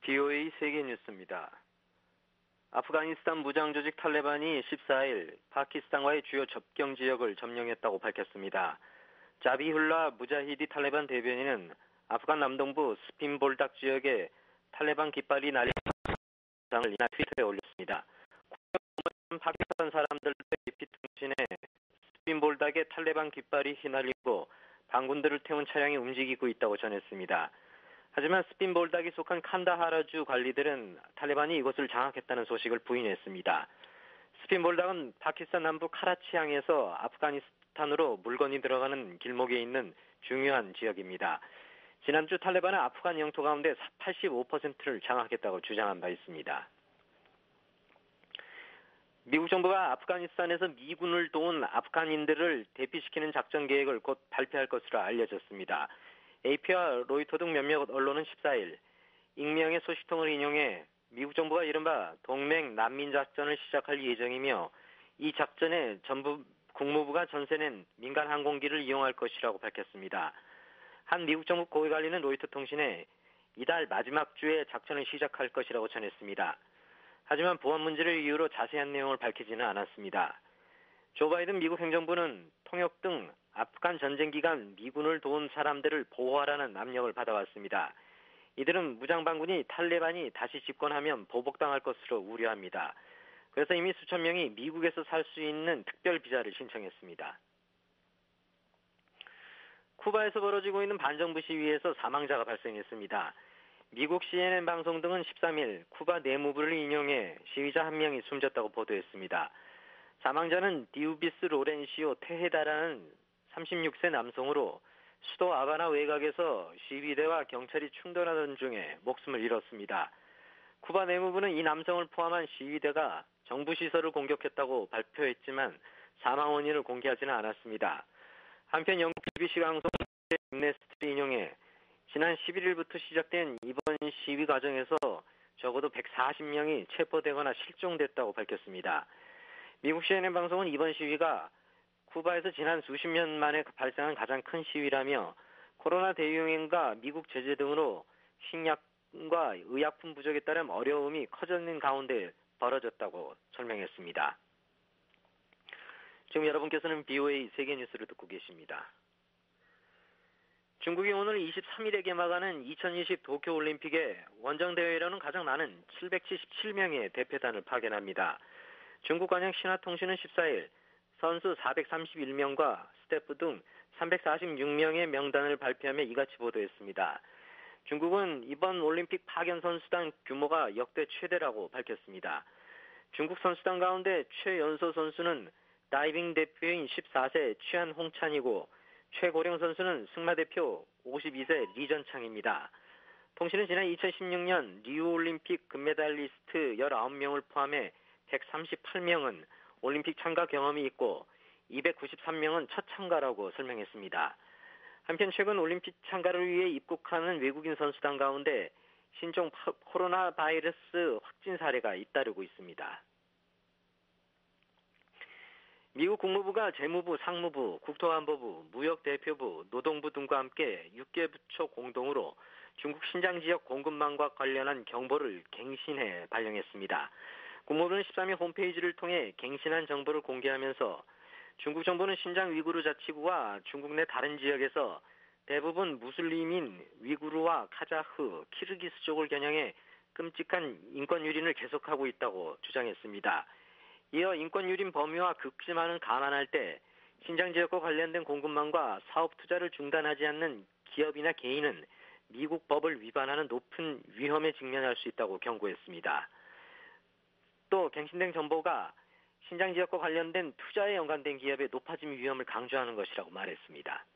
BOA 세계뉴스입니다. 아프가니스탄 무장조직 탈레반이 14일 파키스탄과의 주요 접경 지역을 점령했다고 밝혔습니다. 자비훌라 무자히디 탈레반 대변인은 아프간 남동부 스핀볼닥 지역에 탈레반 깃발이 날린 영상을 이날 트위터에 올렸습니다. 파키스탄 사람들의 AP 통신에 스핀볼닥에 탈레반 깃발이 휘날리고 반군들을 태운 차량이 움직이고 있다고 전했습니다. 하지만 스핀볼닥이 속한 칸다하라주 관리들은 탈레반이 이곳을 장악했다는 소식을 부인했습니다. 스핀볼닥은 파키스탄 남부 카라치항에서 아프가니스탄으로 물건이 들어가는 길목에 있는 중요한 지역입니다. 지난주 탈레반은 아프간 영토 가운데 85%를 장악했다고 주장한 바 있습니다. 미국 정부가 아프가니스탄에서 미군을 도운 아프간인들을 대피시키는 작전 계획을 곧 발표할 것으로 알려졌습니다. AP와 로이터 등 몇몇 언론은 14일 익명의 소식통을 인용해 미국 정부가 이른바 동맹 난민 작전을 시작할 예정이며 이 작전에 전부 국무부가 전세낸 민간 항공기를 이용할 것이라고 밝혔습니다. 한 미국 정부 고위 관리는 로이터 통신에 이달 마지막 주에 작전을 시작할 것이라고 전했습니다. 하지만 보안 문제를 이유로 자세한 내용을 밝히지는 않았습니다. 조 바이든 미국 행정부는 통역 등 아프간 전쟁 기간 미군을 도운 사람들을 보호하라는 압력을 받아왔습니다. 이들은 무장반군이 탈레반이 다시 집권하면 보복당할 것으로 우려합니다. 그래서 이미 수천 명이 미국에서 살 수 있는 특별 비자를 신청했습니다. 쿠바에서 벌어지고 있는 반정부 시위에서 사망자가 발생했습니다. 미국 CNN 방송 등은 13일 쿠바 내무부를 인용해 시위자 한 명이 숨졌다고 보도했습니다. 사망자는 디우비스 로렌시오 테헤다라는 36세 남성으로 수도 아바나 외곽에서 시위대와 경찰이 충돌하던 중에 목숨을 잃었습니다. 쿠바 내무부는 이 남성을 포함한 시위대가 정부 시설을 공격했다고 발표했지만 사망 원인을 공개하지는 않았습니다. 한편 영국 BBC 방송 엠네스트를 인용해 지난 11일부터 시작된 이번 시위 과정에서 적어도 140명이 체포되거나 실종됐다고 밝혔습니다. 미국 CNN 방송은 이번 시위가 쿠바에서 지난 수십 년 만에 발생한 가장 큰 시위라며 코로나 대유행과 미국 제재 등으로 식량과 의약품 부족에 따른 어려움이 커지는 가운데 벌어졌다고 설명했습니다. 지금 여러분께서는 BOA 세계뉴스를 듣고 계십니다. 중국이 오늘 23일에 개막하는 2020 도쿄올림픽에 원정대회로는 가장 많은 777명의 대표단을 파견합니다. 중국 관영 신화통신은 14일 선수 431명과 스태프 등 346명의 명단을 발표하며 이같이 보도했습니다. 중국은 이번 올림픽 파견 선수단 규모가 역대 최대라고 밝혔습니다. 중국 선수단 가운데 최연소 선수는 다이빙 대표인 14세 취한홍찬이고 최고령 선수는 승마 대표 52세 리전창입니다. 통신은 지난 2016년 리우올림픽 금메달리스트 19명을 포함해 138명은 올림픽 참가 경험이 있고 293명은 첫 참가라고 설명했습니다. 한편 최근 올림픽 참가를 위해 입국하는 외국인 선수단 가운데 신종 코로나 바이러스 확진 사례가 잇따르고 있습니다. 미국 국무부가 재무부, 상무부, 국토안보부, 무역대표부, 노동부 등과 함께 6개 부처 공동으로 중국 신장 지역 공급망과 관련한 경보를 갱신해 발령했습니다. 국무부는 13일 홈페이지를 통해 갱신한 정보를 공개하면서 중국 정부는 신장 위구르 자치구와 중국 내 다른 지역에서 대부분 무슬림인 위구르와 카자흐, 키르기스족을 겨냥해 끔찍한 인권 유린을 계속하고 있다고 주장했습니다. 이어 인권 유린 범위와 극심한을 감안할 때 신장 지역과 관련된 공급망과 사업 투자를 중단하지 않는 기업이나 개인은 미국 법을 위반하는 높은 위험에 직면할 수 있다고 경고했습니다. 또 갱신된 정보가 신장 지역과 관련된 투자에 연관된 기업의 높아짐 위험을 강조하는 것이라고 말했습니다.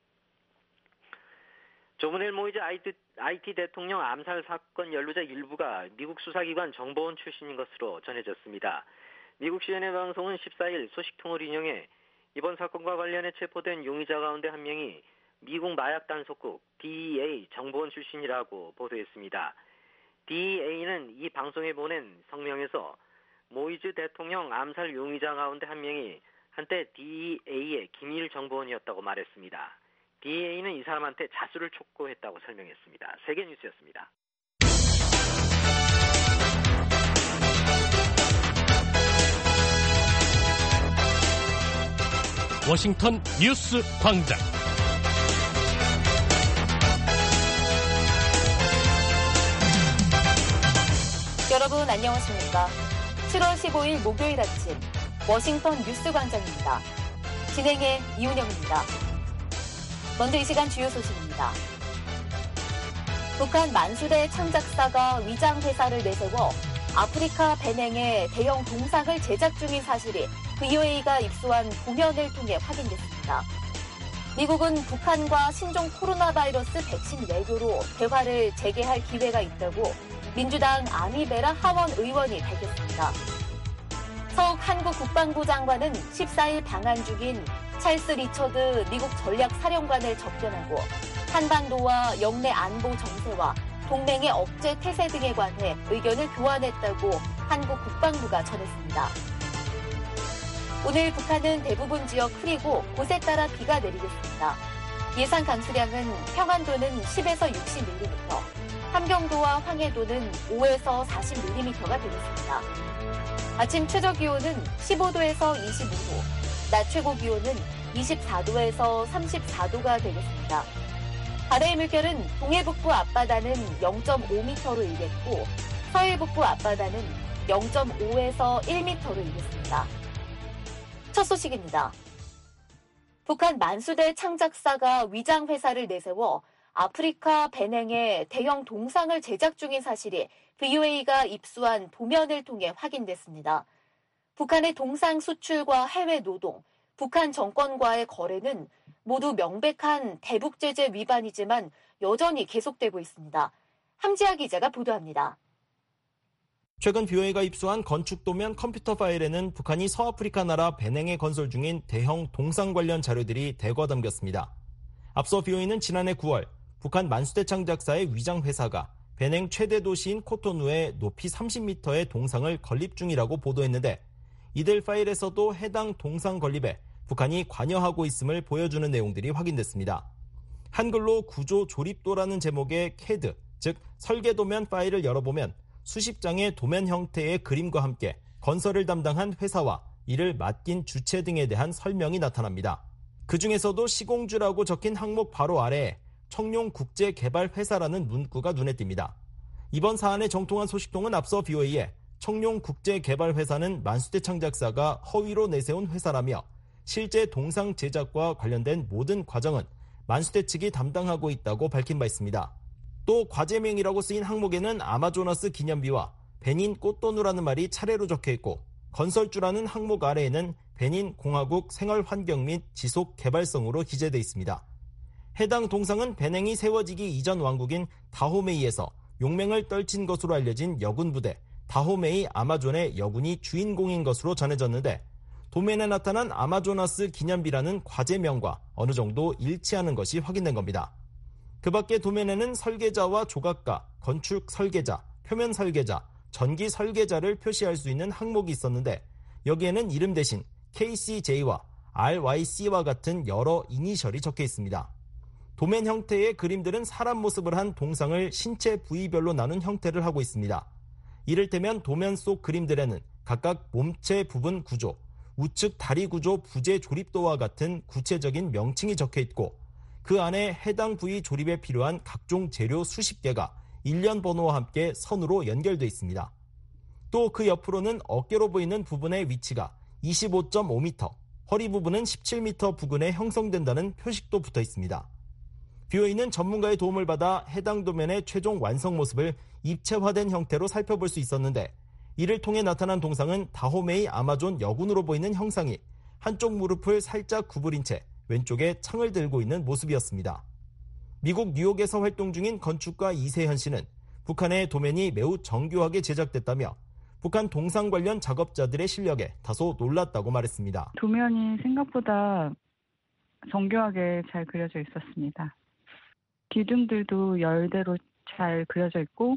조문일 모이즈 IT 대통령 암살 사건 연루자 일부가 미국 수사기관 정보원 출신인 것으로 전해졌습니다. 미국 CNN 방송은 14일 소식통을 인용해 이번 사건과 관련해 체포된 용의자 가운데 한 명이 미국 마약 단속국 DEA 정보원 출신이라고 보도했습니다. DEA는 이 방송에 보낸 성명에서 모이즈 대통령 암살 용의자 가운데 한 명이 한때 DEA의 기밀 정보원이었다고 말했습니다. DEA는 이 사람한테 자수를 촉구했다고 설명했습니다. 세계뉴스였습니다. 워싱턴 뉴스 광장. 여러분 안녕하십니까? 7월 15일 목요일 아침 워싱턴 뉴스 광장입니다. 진행의 이은영입니다. 먼저 이 시간 주요 소식입니다. 북한 만수대 창작사가 위장회사를 내세워 아프리카 베냉에 대형 동상을 제작 중인 사실이 VOA가 입수한 도면을 통해 확인됐습니다. 미국은 북한과 신종 코로나 바이러스 백신 외교로 대화를 재개할 기회가 있다고 민주당 아미베라 하원 의원이 밝혔습니다. 석 한국 국방부 장관은 14일 방한 중인 찰스 리처드 미국 전략사령관을 접견하고 한반도와 영내 안보 정세와 동맹의 억제 태세 등에 관해 의견을 교환했다고 한국 국방부가 전했습니다. 오늘 북한은 대부분 지역 흐리고 곳에 따라 비가 내리겠습니다. 예상 강수량은 평안도는 10에서 60mm, 함경도와 황해도는 5에서 40mm가 되겠습니다. 아침 최저기온은 15도에서 25도, 낮 최고기온은 24도에서 34도가 되겠습니다. 바다의 물결은 동해북부 앞바다는 0.5m로 일겠고 서해북부 앞바다는 0.5에서 1m로 일겠습니다. 첫 소식입니다. 북한 만수대 창작사가 위장회사를 내세워 아프리카 베냉에 대형 동상을 제작 중인 사실이 VOA가 입수한 도면을 통해 확인됐습니다. 북한의 동상 수출과 해외 노동, 북한 정권과의 거래는 모두 명백한 대북 제재 위반이지만 여전히 계속되고 있습니다. 함지아 기자가 보도합니다. 최근 VOA가 입수한 건축도면 컴퓨터 파일에는 북한이 서아프리카 나라 베냉에 건설 중인 대형 동상 관련 자료들이 대거 담겼습니다. 앞서 VOA는 지난해 9월 북한 만수대 창작사의 위장회사가 베냉 최대 도시인 코토누에 높이 30m의 동상을 건립 중이라고 보도했는데 이들 파일에서도 해당 동상 건립에 북한이 관여하고 있음을 보여주는 내용들이 확인됐습니다. 한글로 구조 조립도라는 제목의 CAD, 즉 설계도면 파일을 열어보면 수십 장의 도면 형태의 그림과 함께 건설을 담당한 회사와 이를 맡긴 주체 등에 대한 설명이 나타납니다. 그 중에서도 시공주라고 적힌 항목 바로 아래에 청룡국제개발회사라는 문구가 눈에 띕니다. 이번 사안의 정통한 소식통은 앞서 VOA에 청룡국제개발회사는 만수대 창작사가 허위로 내세운 회사라며 실제 동상 제작과 관련된 모든 과정은 만수대 측이 담당하고 있다고 밝힌 바 있습니다. 또 과제명이라고 쓰인 항목에는 아마조나스 기념비와 베닌 꽃도누라는 말이 차례로 적혀있고 건설주라는 항목 아래에는 베닌 공화국 생활환경 및 지속개발성으로 기재돼 있습니다. 해당 동상은 베냉이 세워지기 이전 왕국인 다호메이에서 용맹을 떨친 것으로 알려진 여군부대 다호메이 아마존의 여군이 주인공인 것으로 전해졌는데 도면에 나타난 아마조나스 기념비라는 과제명과 어느 정도 일치하는 것이 확인된 겁니다. 그 밖에 도면에는 설계자와 조각가, 건축 설계자, 표면 설계자, 전기 설계자를 표시할 수 있는 항목이 있었는데 여기에는 이름 대신 KCJ와 RYC와 같은 여러 이니셜이 적혀 있습니다. 도면 형태의 그림들은 사람 모습을 한 동상을 신체 부위별로 나눈 형태를 하고 있습니다. 이를테면 도면 속 그림들에는 각각 몸체 부분 구조, 우측 다리 구조 부재 조립도와 같은 구체적인 명칭이 적혀 있고 그 안에 해당 부위 조립에 필요한 각종 재료 수십 개가 일련 번호와 함께 선으로 연결되어 있습니다. 또 그 옆으로는 어깨로 보이는 부분의 위치가 25.5m, 허리 부분은 17m 부근에 형성된다는 표식도 붙어 있습니다. VOA는 전문가의 도움을 받아 해당 도면의 최종 완성 모습을 입체화된 형태로 살펴볼 수 있었는데 이를 통해 나타난 동상은 다호메이 아마존 여군으로 보이는 형상이 한쪽 무릎을 살짝 구부린 채 왼쪽에 창을 들고 있는 모습이었습니다. 미국 뉴욕에서 활동 중인 건축가 이세현 씨는 북한의 도면이 매우 정교하게 제작됐다며 북한 동상 관련 작업자들의 실력에 다소 놀랐다고 말했습니다. 도면이 생각보다 정교하게 잘 그려져 있었습니다. 기둥들도 열대로 잘 그려져 있고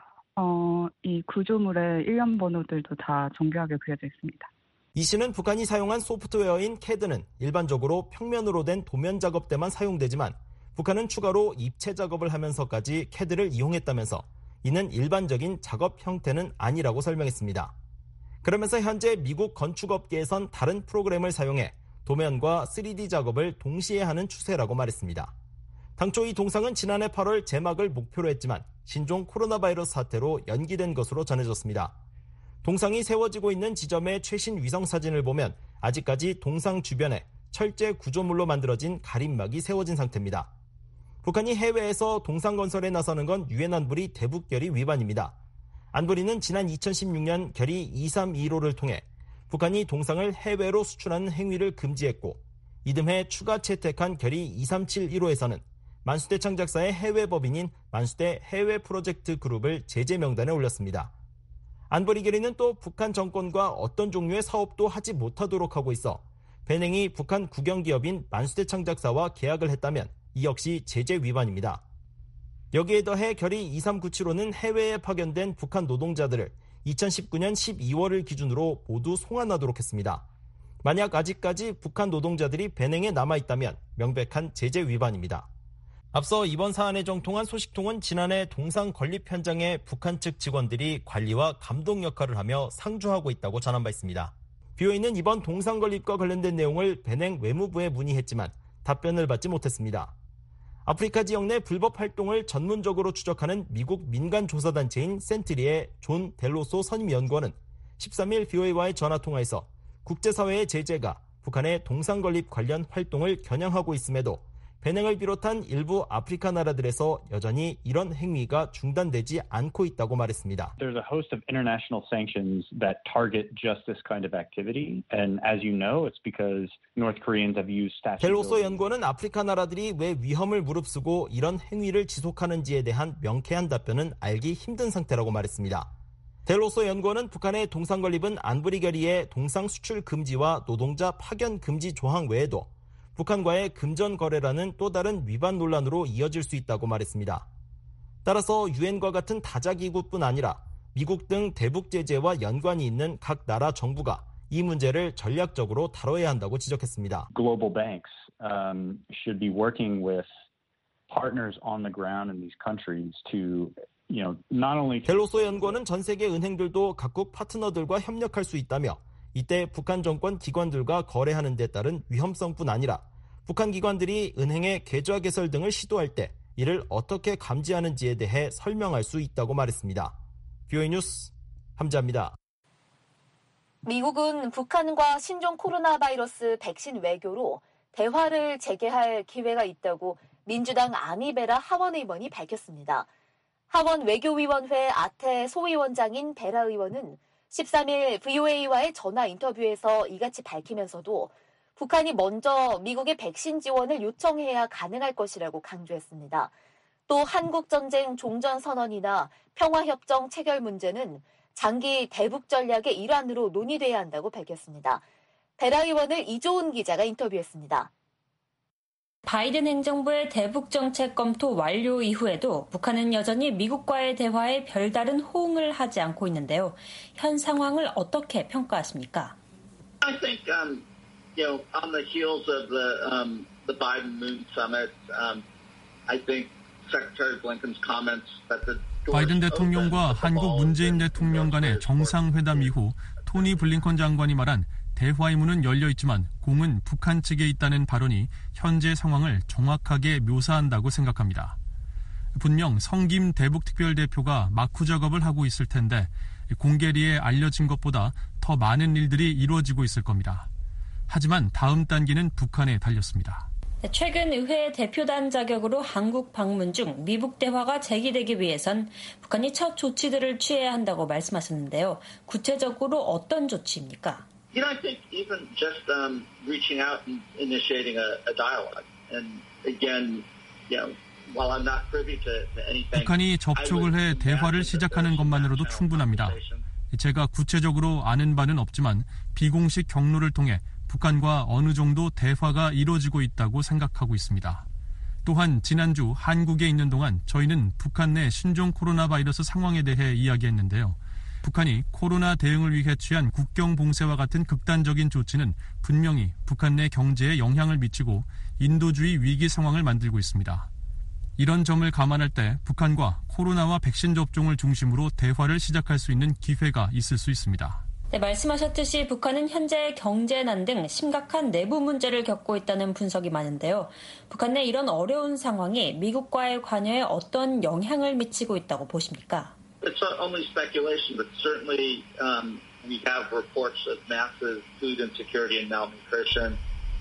이 구조물의 일련 번호들도 다 정교하게 그려져 있습니다. 이 씨는 북한이 사용한 소프트웨어인 CAD는 일반적으로 평면으로 된 도면 작업 때만 사용되지만 북한은 추가로 입체 작업을 하면서까지 CAD를 이용했다면서 이는 일반적인 작업 형태는 아니라고 설명했습니다. 그러면서 현재 미국 건축업계에선 다른 프로그램을 사용해 도면과 3D 작업을 동시에 하는 추세라고 말했습니다. 당초 이 동상은 지난해 8월 제막을 목표로 했지만 신종 코로나 바이러스 사태로 연기된 것으로 전해졌습니다. 동상이 세워지고 있는 지점의 최신 위성 사진을 보면 아직까지 동상 주변에 철제 구조물로 만들어진 가림막이 세워진 상태입니다. 북한이 해외에서 동상 건설에 나서는 건 유엔 안보리 대북 결의 위반입니다. 안보리는 지난 2016년 결의 2315를 통해 북한이 동상을 해외로 수출하는 행위를 금지했고 이듬해 추가 채택한 결의 23715에서는 만수대 창작사의 해외 법인인 만수대 해외 프로젝트 그룹을 제재 명단에 올렸습니다. 안보리 결의는 또 북한 정권과 어떤 종류의 사업도 하지 못하도록 하고 있어 배냉이 북한 국영기업인 만수대 창작사와 계약을 했다면 이 역시 제재 위반입니다. 여기에 더해 결의 23975는 해외에 파견된 북한 노동자들을 2019년 12월을 기준으로 모두 송환하도록 했습니다. 만약 아직까지 북한 노동자들이 배냉에 남아있다면 명백한 제재 위반입니다. 앞서 이번 사안에 정통한 소식통은 지난해 동상 건립 현장에 북한 측 직원들이 관리와 감독 역할을 하며 상주하고 있다고 전한 바 있습니다. BOA는 이번 동상 건립과 관련된 내용을 배냉 외무부에 문의했지만 답변을 받지 못했습니다. 아프리카 지역 내 불법 활동을 전문적으로 추적하는 미국 민간 조사단체인 센트리의 존 델로소 선임연구원은 13일 BOA와의 전화통화에서 국제사회의 제재가 북한의 동상 건립 관련 활동을 겨냥하고 있음에도 배냉을 비롯한 일부 아프리카 나라들에서 여전히 이런 행위가 중단되지 않고 있다고 말했습니다. There's a host of international sanctions that target just this kind of activity. And as you know, it's because North Koreans have used statute. 델로소 연구원은 아프리카 나라들이 왜 위험을 무릅쓰고 이런 행위를 지속하는지에 대한 명쾌한 답변은 알기 힘든 상태라고 말했습니다. 델로소 연구원은 북한의 동상 건립은 안보리 결의의 동상 수출 금지와 노동자 파견 금지 조항 외에도 북한과의 금전 거래라는 또 다른 위반 논란으로 이어질 수 있다고 말했습니다. 따라서 유엔과 같은 다자기구뿐 아니라 미국 등 대북 제재와 연관이 있는 각 나라 정부가 이 문제를 전략적으로 다뤄야 한다고 지적했습니다. Global banks should be working with partners on the ground in these countries to, not only. 델로소 연구원은 전 세계 은행들도 각국 파트너들과 협력할 수 있다며 이때 북한 정권 기관들과 거래하는 데 따른 위험성뿐 아니라 북한 기관들이 은행의 계좌 개설 등을 시도할 때 이를 어떻게 감지하는지에 대해 설명할 수 있다고 말했습니다. BOA 뉴스 함자입니다. 미국은 북한과 신종 코로나 바이러스 백신 외교로 대화를 재개할 기회가 있다고 민주당 아미베라 하원 의원이 밝혔습니다. 하원 외교위원회 아태 소위원장인 베라 의원은 13일 VOA와의 전화 인터뷰에서 이같이 밝히면서도 북한이 먼저 미국의 백신 지원을 요청해야 가능할 것이라고 강조했습니다. 또 한국전쟁 종전선언이나 평화협정 체결 문제는 장기 대북 전략의 일환으로 논의돼야 한다고 밝혔습니다. 베라 의원을 이조은 기자가 인터뷰했습니다. 바이든 행정부의 대북 정책 검토 완료 이후에도 북한은 여전히 미국과의 대화에 별다른 호응을 하지 않고 있는데요. 현 상황을 어떻게 평가하십니까? I think, on the heels of the Biden-Moon summit, I think Secretary Blinken's comments that the 바이든 대통령과 한국 문재인 대통령 간의 정상회담 이후 토니 블링컨 장관이 말한 대화의 문은 열려 있지만 공은 북한 측에 있다는 발언이 현재 상황을 정확하게 묘사한다고 생각합니다. 분명 성김 대북특별대표가 마쿠 작업을 하고 있을 텐데 공개리에 알려진 것보다 더 많은 일들이 이루어지고 있을 겁니다. 하지만 다음 단계는 북한에 달렸습니다. 최근 의회 대표단 자격으로 한국 방문 중 미북 대화가 재개되기 위해선 북한이 첫 조치들을 취해야 한다고 말씀하셨는데요. 구체적으로 어떤 조치입니까? I think even just reaching out and initiating a dialogue. And again, while I'm not privy to anything, 북한이 접촉을 해 대화를 시작하는 것만으로도 충분합니다. 제가 구체적으로 아는 바는 없지만 비공식 경로를 통해 북한과 어느 정도 대화가 이루어지고 있다고 생각하고 있습니다. 또한 지난주 한국에 있는 동안 저희는 북한 내 신종 코로나 바이러스 상황에 대해 이야기했는데요. 북한이 코로나 대응을 위해 취한 국경 봉쇄와 같은 극단적인 조치는 분명히 북한 내 경제에 영향을 미치고 인도주의 위기 상황을 만들고 있습니다. 이런 점을 감안할 때 북한과 코로나와 백신 접종을 중심으로 대화를 시작할 수 있는 기회가 있을 수 있습니다. 네, 말씀하셨듯이 북한은 현재 경제난 등 심각한 내부 문제를 겪고 있다는 분석이 많은데요. 북한 내 이런 어려운 상황이 미국과의 관여에 어떤 영향을 미치고 있다고 보십니까? It's only speculation, but certainly we have reports of massive food insecurity and malnutrition.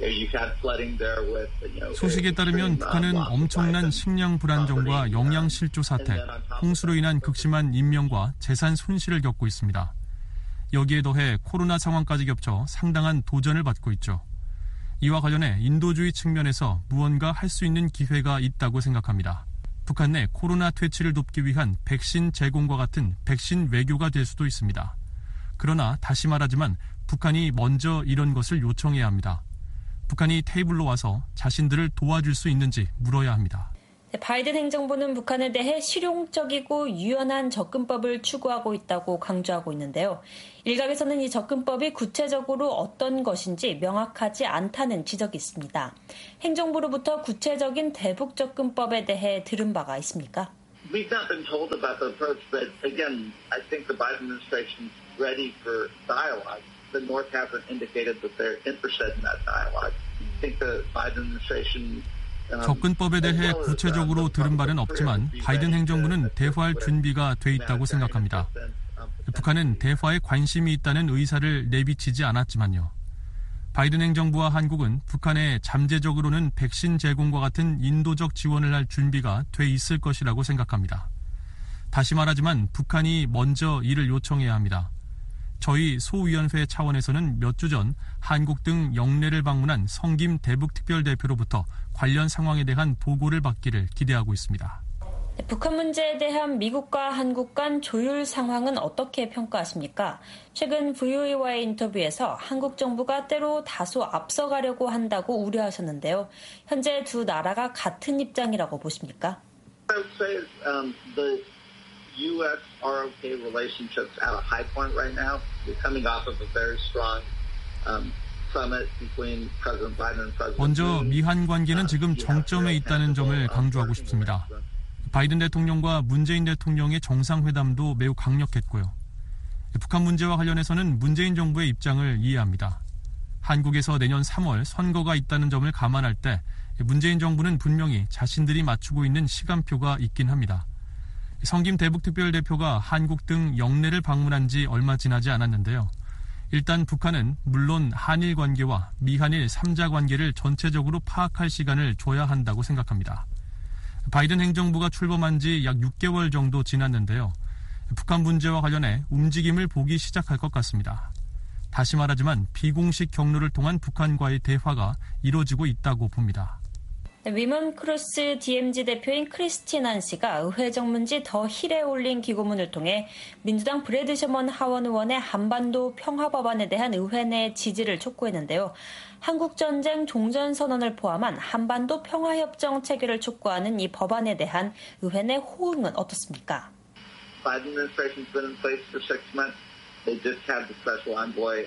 소식에 따르면 북한은 엄청난 식량 불안정과 영양 실조 사태, 홍수로 인한 극심한 인명과 재산 손실을 겪고 있습니다. 여기에 더해 코로나 상황까지 겹쳐 상당한 도전을 받고 있죠. 이와 관련해 인도주의 측면에서 무언가 할 수 있는 기회가 있다고 생각합니다. 북한 내 코로나 퇴치를 돕기 위한 백신 제공과 같은 백신 외교가 될 수도 있습니다. 그러나 다시 말하지만 북한이 먼저 이런 것을 요청해야 합니다. 북한이 테이블로 와서 자신들을 도와줄 수 있는지 물어야 합니다. 바이든 행정부는 북한에 대해 실용적이고 유연한 접근법을 추구하고 있다고 강조하고 있는데요. 일각에서는 이 접근법이 구체적으로 어떤 것인지 명확하지 않다는 지적이 있습니다. 행정부로부터 구체적인 대북 접근법에 대해 들은 바가 있습니까? We've not been told about the approach, but again, I think the Biden administration is ready for dialogue. The North hasn't indicated that they're interested in that dialogue. I think the Biden administration 접근법에 대해 구체적으로 들은 바는 없지만 바이든 행정부는 대화할 준비가 돼 있다고 생각합니다. 북한은 대화에 관심이 있다는 의사를 내비치지 않았지만요. 바이든 행정부와 한국은 북한에 잠재적으로는 백신 제공과 같은 인도적 지원을 할 준비가 돼 있을 것이라고 생각합니다. 다시 말하지만 북한이 먼저 이를 요청해야 합니다. 저희 소위원회 차원에서는 몇 주 전 한국 등 영내를 방문한 성김 대북특별대표로부터 관련 상황에 대한 보고를 받기를 기대하고 있습니다. 북한 문제에 대한 미국과 한국 간 조율 상황은 어떻게 평가하십니까? 최근 VOA와의 인터뷰에서 한국 정부가 때로 다소 앞서가려고 한다고 우려하셨는데요. 현재 두 나라가 같은 입장이라고 보십니까? I would say the U.S.-ROK relationships at a high point right now. We're coming off of a very strong summit between President Biden and President 먼저 미한 관계는 지금 정점에 있다는 점을 강조하고 싶습니다. 바이든 대통령과 문재인 대통령의 정상회담도 매우 강력했고요. 북한 문제와 관련해서는 문재인 정부의 입장을 이해합니다. 한국에서 내년 3월 선거가 있다는 점을 감안할 때 문재인 정부는 분명히 자신들이 맞추고 있는 시간표가 있긴 합니다. 성김 대북특별대표가 한국 등 영내를 방문한 지 얼마 지나지 않았는데요. 일단 북한은 물론 한일 관계와 미한일 3자 관계를 전체적으로 파악할 시간을 줘야 한다고 생각합니다. 바이든 행정부가 출범한 지 약 6개월 정도 지났는데요. 북한 문제와 관련해 움직임을 보기 시작할 것 같습니다. 다시 말하지만 비공식 경로를 통한 북한과의 대화가 이루어지고 있다고 봅니다. 위먼 크로스 DMZ 대표인 크리스틴 한 씨가 의회 정문지 더 힐에 올린 기고문을 통해 민주당 브래드 셔먼 하원 의원의 한반도 평화 법안에 대한 의회 내 지지를 촉구했는데요. 한국전쟁 종전선언을 포함한 한반도 평화협정 체결을 촉구하는 이 법안에 대한 의회 내 호응은 어떻습니까? Biden administration's been in place for 6 months. They just had the special envoy,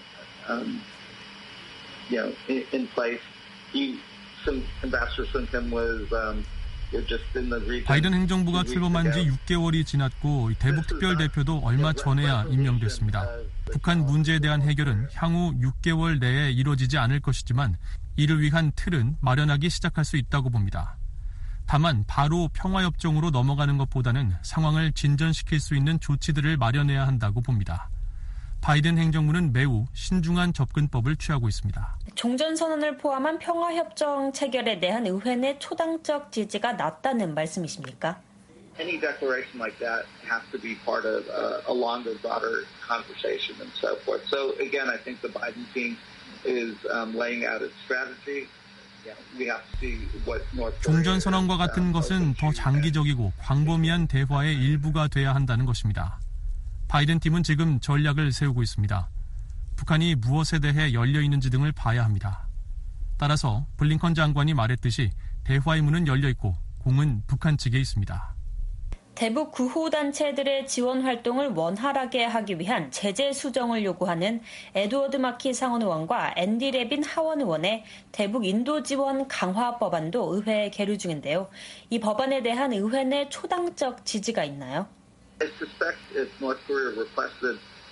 in place. 바이든 행정부가 출범한 지 6개월이 지났고 대북 특별대표도 얼마 전에야 임명됐습니다. 북한 문제에 대한 해결은 향후 6개월 내에 이루어지지 않을 것이지만 이를 위한 틀은 마련하기 시작할 수 있다고 봅니다. 다만 바로 평화협정으로 넘어가는 것보다는 상황을 진전시킬 수 있는 조치들을 마련해야 한다고 봅니다. 바이든 행정부는 매우 신중한 접근법을 취하고 있습니다. 종전선언을 포함한 평화협정 체결에 대한 의회 내 초당적 지지가 낮다는 말씀이십니까? Any declaration like that has to be part of a longer, broader conversation and so forth. So again, I think the Biden team is laying out its strategy. We have to see what North Korea. 종전선언과 같은 것은 더 장기적이고 광범위한 대화의 일부가 돼야 한다는 것입니다. 바이든 팀은 지금 전략을 세우고 있습니다. 북한이 무엇에 대해 열려 있는지 등을 봐야 합니다. 따라서 블링컨 장관이 말했듯이 대화의 문은 열려 있고 공은 북한 측에 있습니다. 대북 구호단체들의 지원 활동을 원활하게 하기 위한 제재 수정을 요구하는 에드워드 마키 상원의원과 앤디 레빈 하원의원의 대북 인도 지원 강화 법안도 의회에 계류 중인데요. 이 법안에 대한 의회 내 초당적 지지가 있나요? I suspect if North Korea requested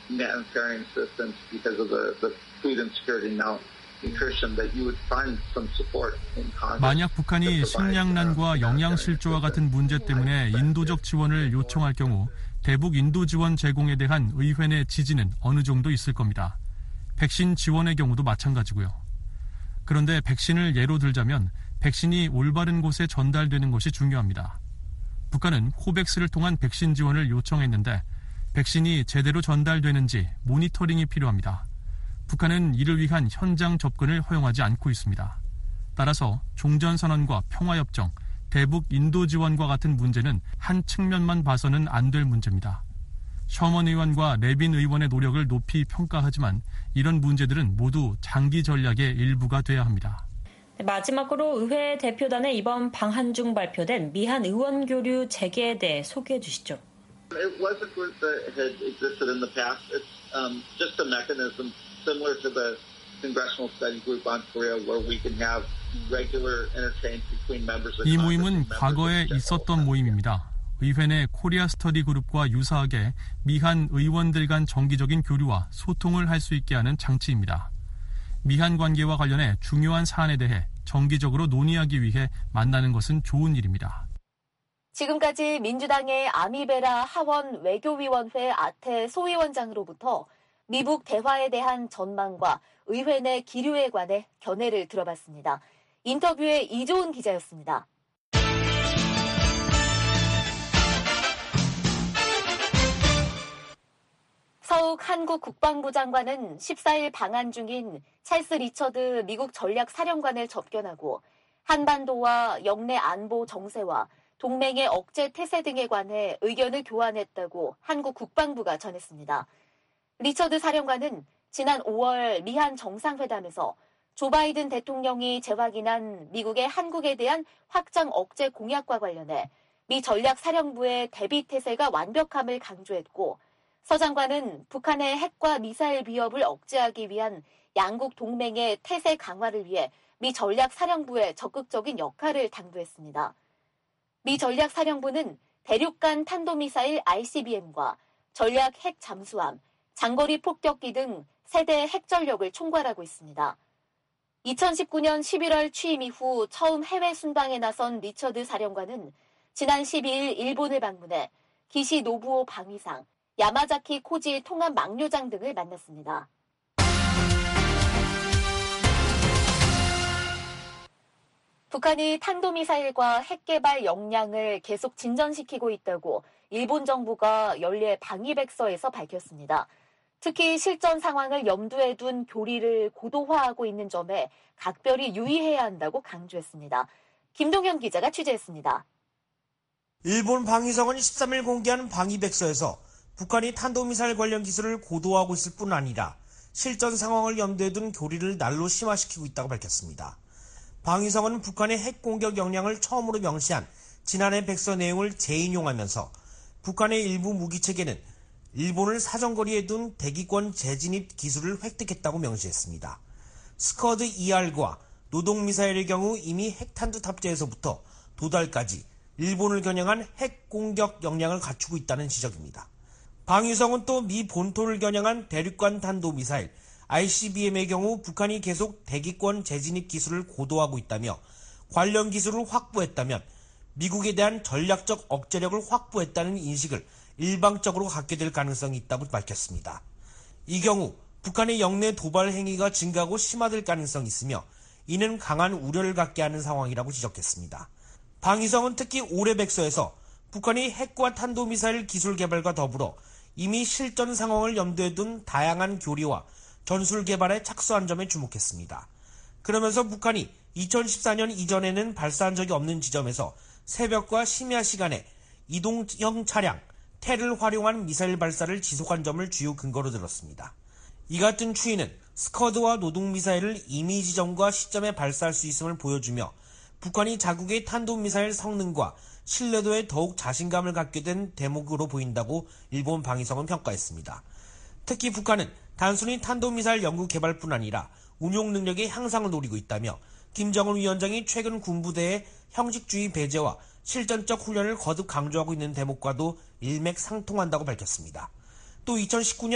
humanitarian assistance because of the food insecurity malnutrition that you would find some support in Congress. 만약 북한이 식량난과 영양실조와 같은 문제 때문에 인도적 지원을 요청할 경우 대북 인도 지원 제공에 대한 의회 내 지지는 어느 정도 있을 겁니다. 백신 지원의 경우도 마찬가지고요. 그런데 백신을 예로 들자면 백신이 올바른 곳에 전달되는 것이 중요합니다. 북한은 코백스를 통한 백신 지원을 요청했는데 백신이 제대로 전달되는지 모니터링이 필요합니다. 북한은 이를 위한 현장 접근을 허용하지 않고 있습니다. 따라서 종전선언과 평화협정, 대북 인도 지원과 같은 문제는 한 측면만 봐서는 안 될 문제입니다. 셔먼 의원과 레빈 의원의 노력을 높이 평가하지만 이런 문제들은 모두 장기 전략의 일부가 돼야 합니다. 마지막으로 의회 대표단의 이번 방한 중 발표된 미한 의원 교류 재개에 대해 소개해 주시죠. It was a group that had existed in the past. It's just a mechanism similar to the Congressional Study Group on Korea where we can have regular interchange between members of Congress. 이 모임은 과거에 있었던 모임입니다. 의회 내 코리아 스터디 그룹과 유사하게 미한 의원들 간 정기적인 교류와 소통을 할 수 있게 하는 장치입니다. 미한 관계와 관련해 중요한 사안에 대해 정기적으로 논의하기 위해 만나는 것은 좋은 일입니다. 지금까지 민주당의 아미베라 하원 외교위원회 아태 소위원장으로부터 미북 대화에 대한 전망과 의회 내 기류에 관해 견해를 들어봤습니다. 인터뷰에 이조은 기자였습니다. 서욱 한국 국방부 장관은 14일 방한 중인 찰스 리처드 미국 전략사령관을 접견하고 한반도와 영내 안보 정세와 동맹의 억제 태세 등에 관해 의견을 교환했다고 한국 국방부가 전했습니다. 리처드 사령관은 지난 5월 미한 정상회담에서 조 바이든 대통령이 재확인한 미국의 한국에 대한 확장 억제 공약과 관련해 미 전략사령부의 대비 태세가 완벽함을 강조했고 서 장관은 북한의 핵과 미사일 위협을 억제하기 위한 양국 동맹의 태세 강화를 위해 미 전략사령부의 적극적인 역할을 당부했습니다. 미 전략사령부는 대륙간 탄도미사일 ICBM과 전략 핵 잠수함, 장거리 폭격기 등 세대 핵전력을 총괄하고 있습니다. 2019년 11월 취임 이후 처음 해외 순방에 나선 리처드 사령관은 지난 12일 일본을 방문해 기시 노부오 방위상, 야마자키 코지 통합 막료장 등을 만났습니다. 북한이 탄도미사일과 핵개발 역량을 계속 진전시키고 있다고 일본 정부가 연례 방위백서에서 밝혔습니다. 특히 실전 상황을 염두에 둔 교리를 고도화하고 있는 점에 각별히 유의해야 한다고 강조했습니다. 김동현 기자가 취재했습니다. 일본 방위성은 13일 공개한 방위백서에서 북한이 탄도미사일 관련 기술을 고도화하고 있을 뿐 아니라 실전 상황을 염두에 둔 교리를 날로 심화시키고 있다고 밝혔습니다. 방위성은 북한의 핵 공격 역량을 처음으로 명시한 지난해 백서 내용을 재인용하면서 북한의 일부 무기체계는 일본을 사정거리에 둔 대기권 재진입 기술을 획득했다고 명시했습니다. 스커드 ER과 노동미사일의 경우 이미 핵탄두 탑재에서부터 도달까지 일본을 겨냥한 핵 공격 역량을 갖추고 있다는 지적입니다. 방위성은 또 미 본토를 겨냥한 대륙간 탄도미사일 ICBM의 경우 북한이 계속 대기권 재진입 기술을 고도화하고 있다며 관련 기술을 확보했다면 미국에 대한 전략적 억제력을 확보했다는 인식을 일방적으로 갖게 될 가능성이 있다고 밝혔습니다. 이 경우 북한의 영내 도발 행위가 증가하고 심화될 가능성이 있으며 이는 강한 우려를 갖게 하는 상황이라고 지적했습니다. 방위성은 특히 올해 백서에서 북한이 핵과 탄도미사일 기술 개발과 더불어 이미 실전 상황을 염두에 둔 다양한 교리와 전술 개발에 착수한 점에 주목했습니다. 그러면서 북한이 2014년 이전에는 발사한 적이 없는 지점에서 새벽과 심야 시간에 이동형 차량, 텔을 활용한 미사일 발사를 지속한 점을 주요 근거로 들었습니다. 이 같은 추이는 스커드와 노동미사일을 이미 지점과 시점에 발사할 수 있음을 보여주며 북한이 자국의 탄도미사일 성능과 신뢰도에 더욱 자신감을 갖게 된 대목으로 보인다고 일본 방위성은 평가했습니다. 특히 북한은 단순히 탄도미사일 연구 개발뿐 아니라 운용 능력의 향상을 노리고 있다며 김정은 위원장이 최근 군부대의 형식주의 배제와 실전적 훈련을 거듭 강조하고 있는 대목과도 일맥상통한다고 밝혔습니다. 또 2019년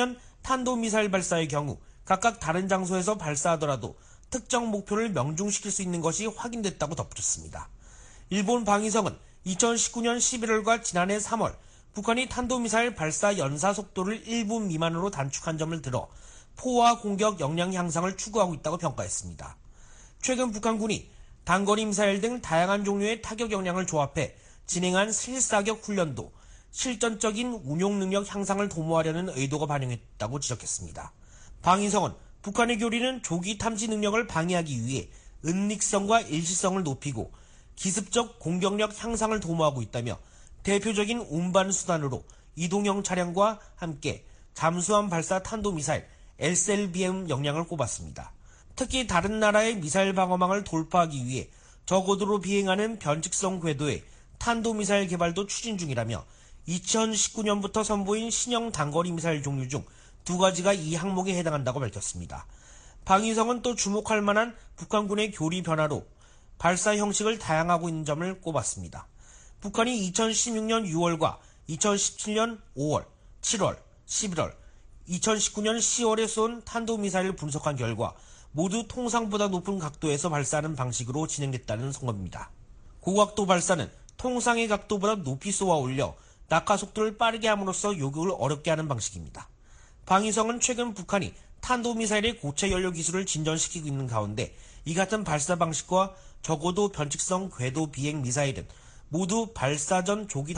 탄도미사일 발사의 경우 각각 다른 장소에서 발사하더라도 특정 목표를 명중시킬 수 있는 것이 확인됐다고 덧붙였습니다. 일본 방위성은 2019년 11월과 지난해 3월 북한이 탄도미사일 발사 연사 속도를 1분 미만으로 단축한 점을 들어 포화 공격 역량 향상을 추구하고 있다고 평가했습니다. 최근 북한군이 단거리 미사일 등 다양한 종류의 타격 역량을 조합해 진행한 실사격 훈련도 실전적인 운용 능력 향상을 도모하려는 의도가 반영했다고 지적했습니다. 방위성은 북한의 교리는 조기 탐지 능력을 방해하기 위해 은닉성과 일시성을 높이고 기습적 공격력 향상을 도모하고 있다며 대표적인 운반 수단으로 이동형 차량과 함께 잠수함 발사 탄도미사일 SLBM 역량을 꼽았습니다. 특히 다른 나라의 미사일 방어망을 돌파하기 위해 저고도로 비행하는 변칙성 궤도의 탄도미사일 개발도 추진 중이라며 2019년부터 선보인 신형 단거리 미사일 종류 중 2가지가 이 항목에 해당한다고 밝혔습니다. 방위성은 또 주목할 만한 북한군의 교리 변화로 발사 형식을 다양하고 있는 점을 꼽았습니다. 북한이 2016년 6월과 2017년 5월, 7월, 11월, 2019년 10월에 쏜 탄도미사일을 분석한 결과 모두 통상보다 높은 각도에서 발사하는 방식으로 진행됐다는 성업입니다. 고각도 발사는 통상의 각도보다 높이 쏘아 올려 낙하 속도를 빠르게 함으로써 요격을 어렵게 하는 방식입니다. 방위성은 최근 북한이 탄도미사일의 고체 연료 기술을 진전시키고 있는 가운데 이 같은 발사 방식과 저고도 변칙성 궤도 비행 미사일은 모두 발사 전 조기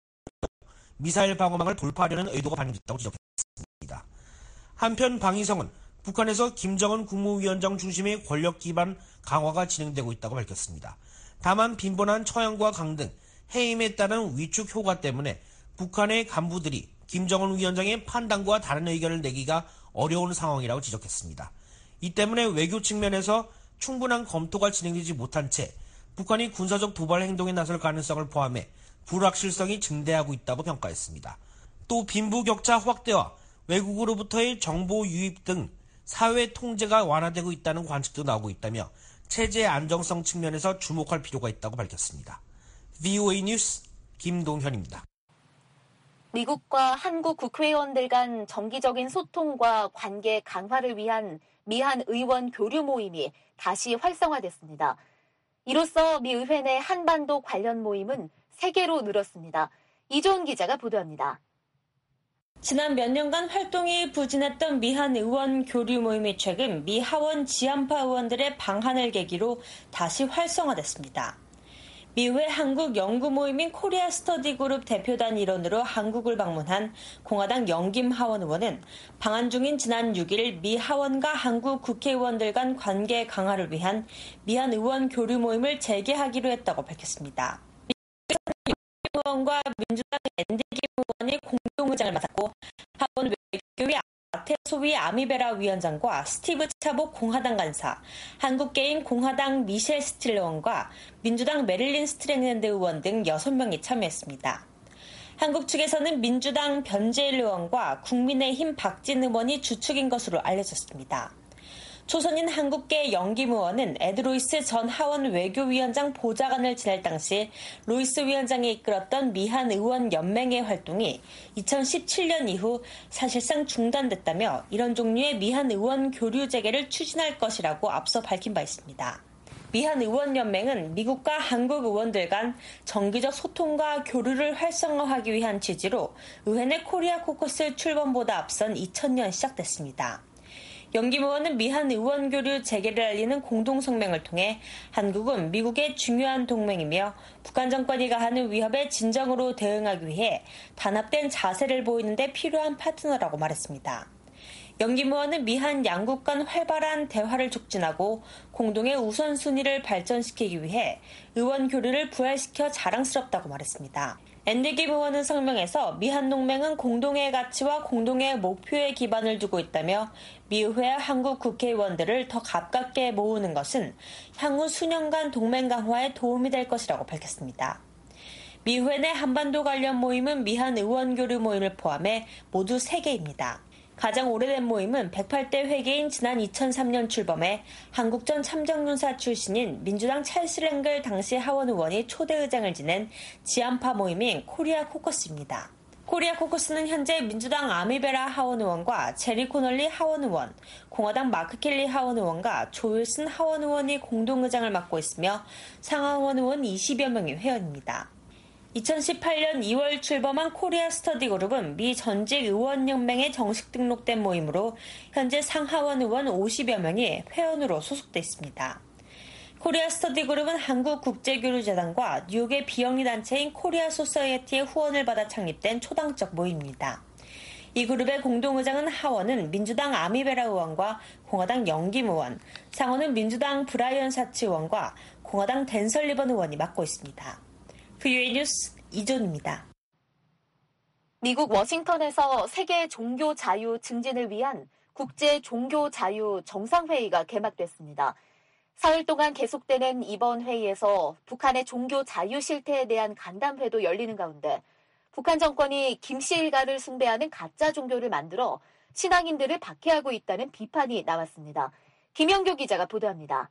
미사일 방어망을 돌파하려는 의도가 반영됐다고 지적했습니다. 한편 방위성은 북한에서 김정은 국무위원장 중심의 권력 기반 강화가 진행되고 있다고 밝혔습니다. 다만 빈번한 처형과 강 등 해임에 따른 위축 효과 때문에 북한의 간부들이 김정은 위원장의 판단과 다른 의견을 내기가 어려운 상황이라고 지적했습니다. 이 때문에 외교 측면에서 충분한 검토가 진행되지 못한 채 북한이 군사적 도발 행동에 나설 가능성을 포함해 불확실성이 증대하고 있다고 평가했습니다. 또 빈부격차 확대와 외국으로부터의 정보 유입 등 사회 통제가 완화되고 있다는 관측도 나오고 있다며 체제 안정성 측면에서 주목할 필요가 있다고 밝혔습니다. VOA 뉴스 김동현입니다. 미국과 한국 국회의원들 간 정기적인 소통과 관계 강화를 위한 미한 의원 교류 모임이 다시 활성화됐습니다. 이로써 미 의회 내 한반도 관련 모임은 3개로 늘었습니다. 이조은 기자가 보도합니다. 지난 몇 년간 활동이 부진했던 미한 의원 교류 모임이 최근 미 하원 지한파 의원들의 방한을 계기로 다시 활성화됐습니다. 미의회 한국 연구 모임인 코리아 스터디 그룹 대표단 일원으로 한국을 방문한 공화당 영김 하원 의원은 방한 중인 지난 6일 미 하원과 한국 국회의원들 간 관계 강화를 위한 미한 의원 교류 모임을 재개하기로 했다고 밝혔습니다. 영김 의원과 민주당 앤디 김 의원이 공동의장을 맡았고 하원 외교위 아테소위 아미베라 위원장과 스티브 차복 공화당 간사, 한국계인 공화당 미셸 스틸러 의원과 민주당 메릴린 스트랭랜드 의원 등 6명이 참여했습니다. 한국 측에서는 민주당 변재일 의원과 국민의힘 박진 의원이 주축인 것으로 알려졌습니다. 초선인 한국계 영김 의원은 에드 로이스 전 하원 외교위원장 보좌관을 지낼 당시 로이스 위원장이 이끌었던 미한 의원 연맹의 활동이 2017년 이후 사실상 중단됐다며 이런 종류의 미한 의원 교류 재개를 추진할 것이라고 앞서 밝힌 바 있습니다. 미한 의원 연맹은 미국과 한국 의원들 간 정기적 소통과 교류를 활성화하기 위한 취지로 의회 내 코리아 코커스 출범보다 앞선 2000년 시작됐습니다. 영김 의원은 미한 의원 교류 재개를 알리는 공동성명을 통해 한국은 미국의 중요한 동맹이며 북한 정권이 가하는 위협에 진정으로 대응하기 위해 단합된 자세를 보이는 데 필요한 파트너라고 말했습니다. 영김 의원은 미한 양국 간 활발한 대화를 촉진하고 공동의 우선순위를 발전시키기 위해 의원 교류를 부활시켜 자랑스럽다고 말했습니다. 앤디 김 의원은 성명에서 미한 동맹은 공동의 가치와 공동의 목표에 기반을 두고 있다며 미의회와 한국 국회의원들을 더 가깝게 모으는 것은 향후 수년간 동맹 강화에 도움이 될 것이라고 밝혔습니다. 미의회 내 한반도 관련 모임은 미한 의원 교류 모임을 포함해 모두 3개입니다. 가장 오래된 모임은 108대 회계인 지난 2003년 출범해 한국 전 참정윤사 출신인 민주당 찰스 랭글 당시 하원 의원이 초대 의장을 지낸 지한파 모임인 코리아 코커스입니다. 코리아 코커스는 현재 민주당 아미베라 하원 의원과 제리 코널리 하원 의원, 공화당 마크 켈리 하원 의원과 조 윌슨 하원 의원이 공동의장을 맡고 있으며 상하원 의원 20여 명이 회원입니다. 2018년 2월 출범한 코리아 스터디 그룹은 미 전직 의원연맹에 정식 등록된 모임으로 현재 상하원 의원 50여 명이 회원으로 소속돼 있습니다. 코리아 스터디 그룹은 한국국제교류재단과 뉴욕의 비영리 단체인 코리아 소사이어티의 후원을 받아 창립된 초당적 모임입니다. 이 그룹의 공동의장은 하원은 민주당 아미베라 의원과 공화당 영김 의원, 상원은 민주당 브라이언 사치 의원과 공화당 댄 설리번 의원이 맡고 있습니다. VOA 뉴스 이존입니다. 미국 워싱턴에서 세계 종교 자유 증진을 위한 국제 종교 자유 정상회의가 개막됐습니다. 사흘 동안 계속되는 이번 회의에서 북한의 종교 자유 실태에 대한 간담회도 열리는 가운데 북한 정권이 김씨 일가를 숭배하는 가짜 종교를 만들어 신앙인들을 박해하고 있다는 비판이 나왔습니다. 김영교 기자가 보도합니다.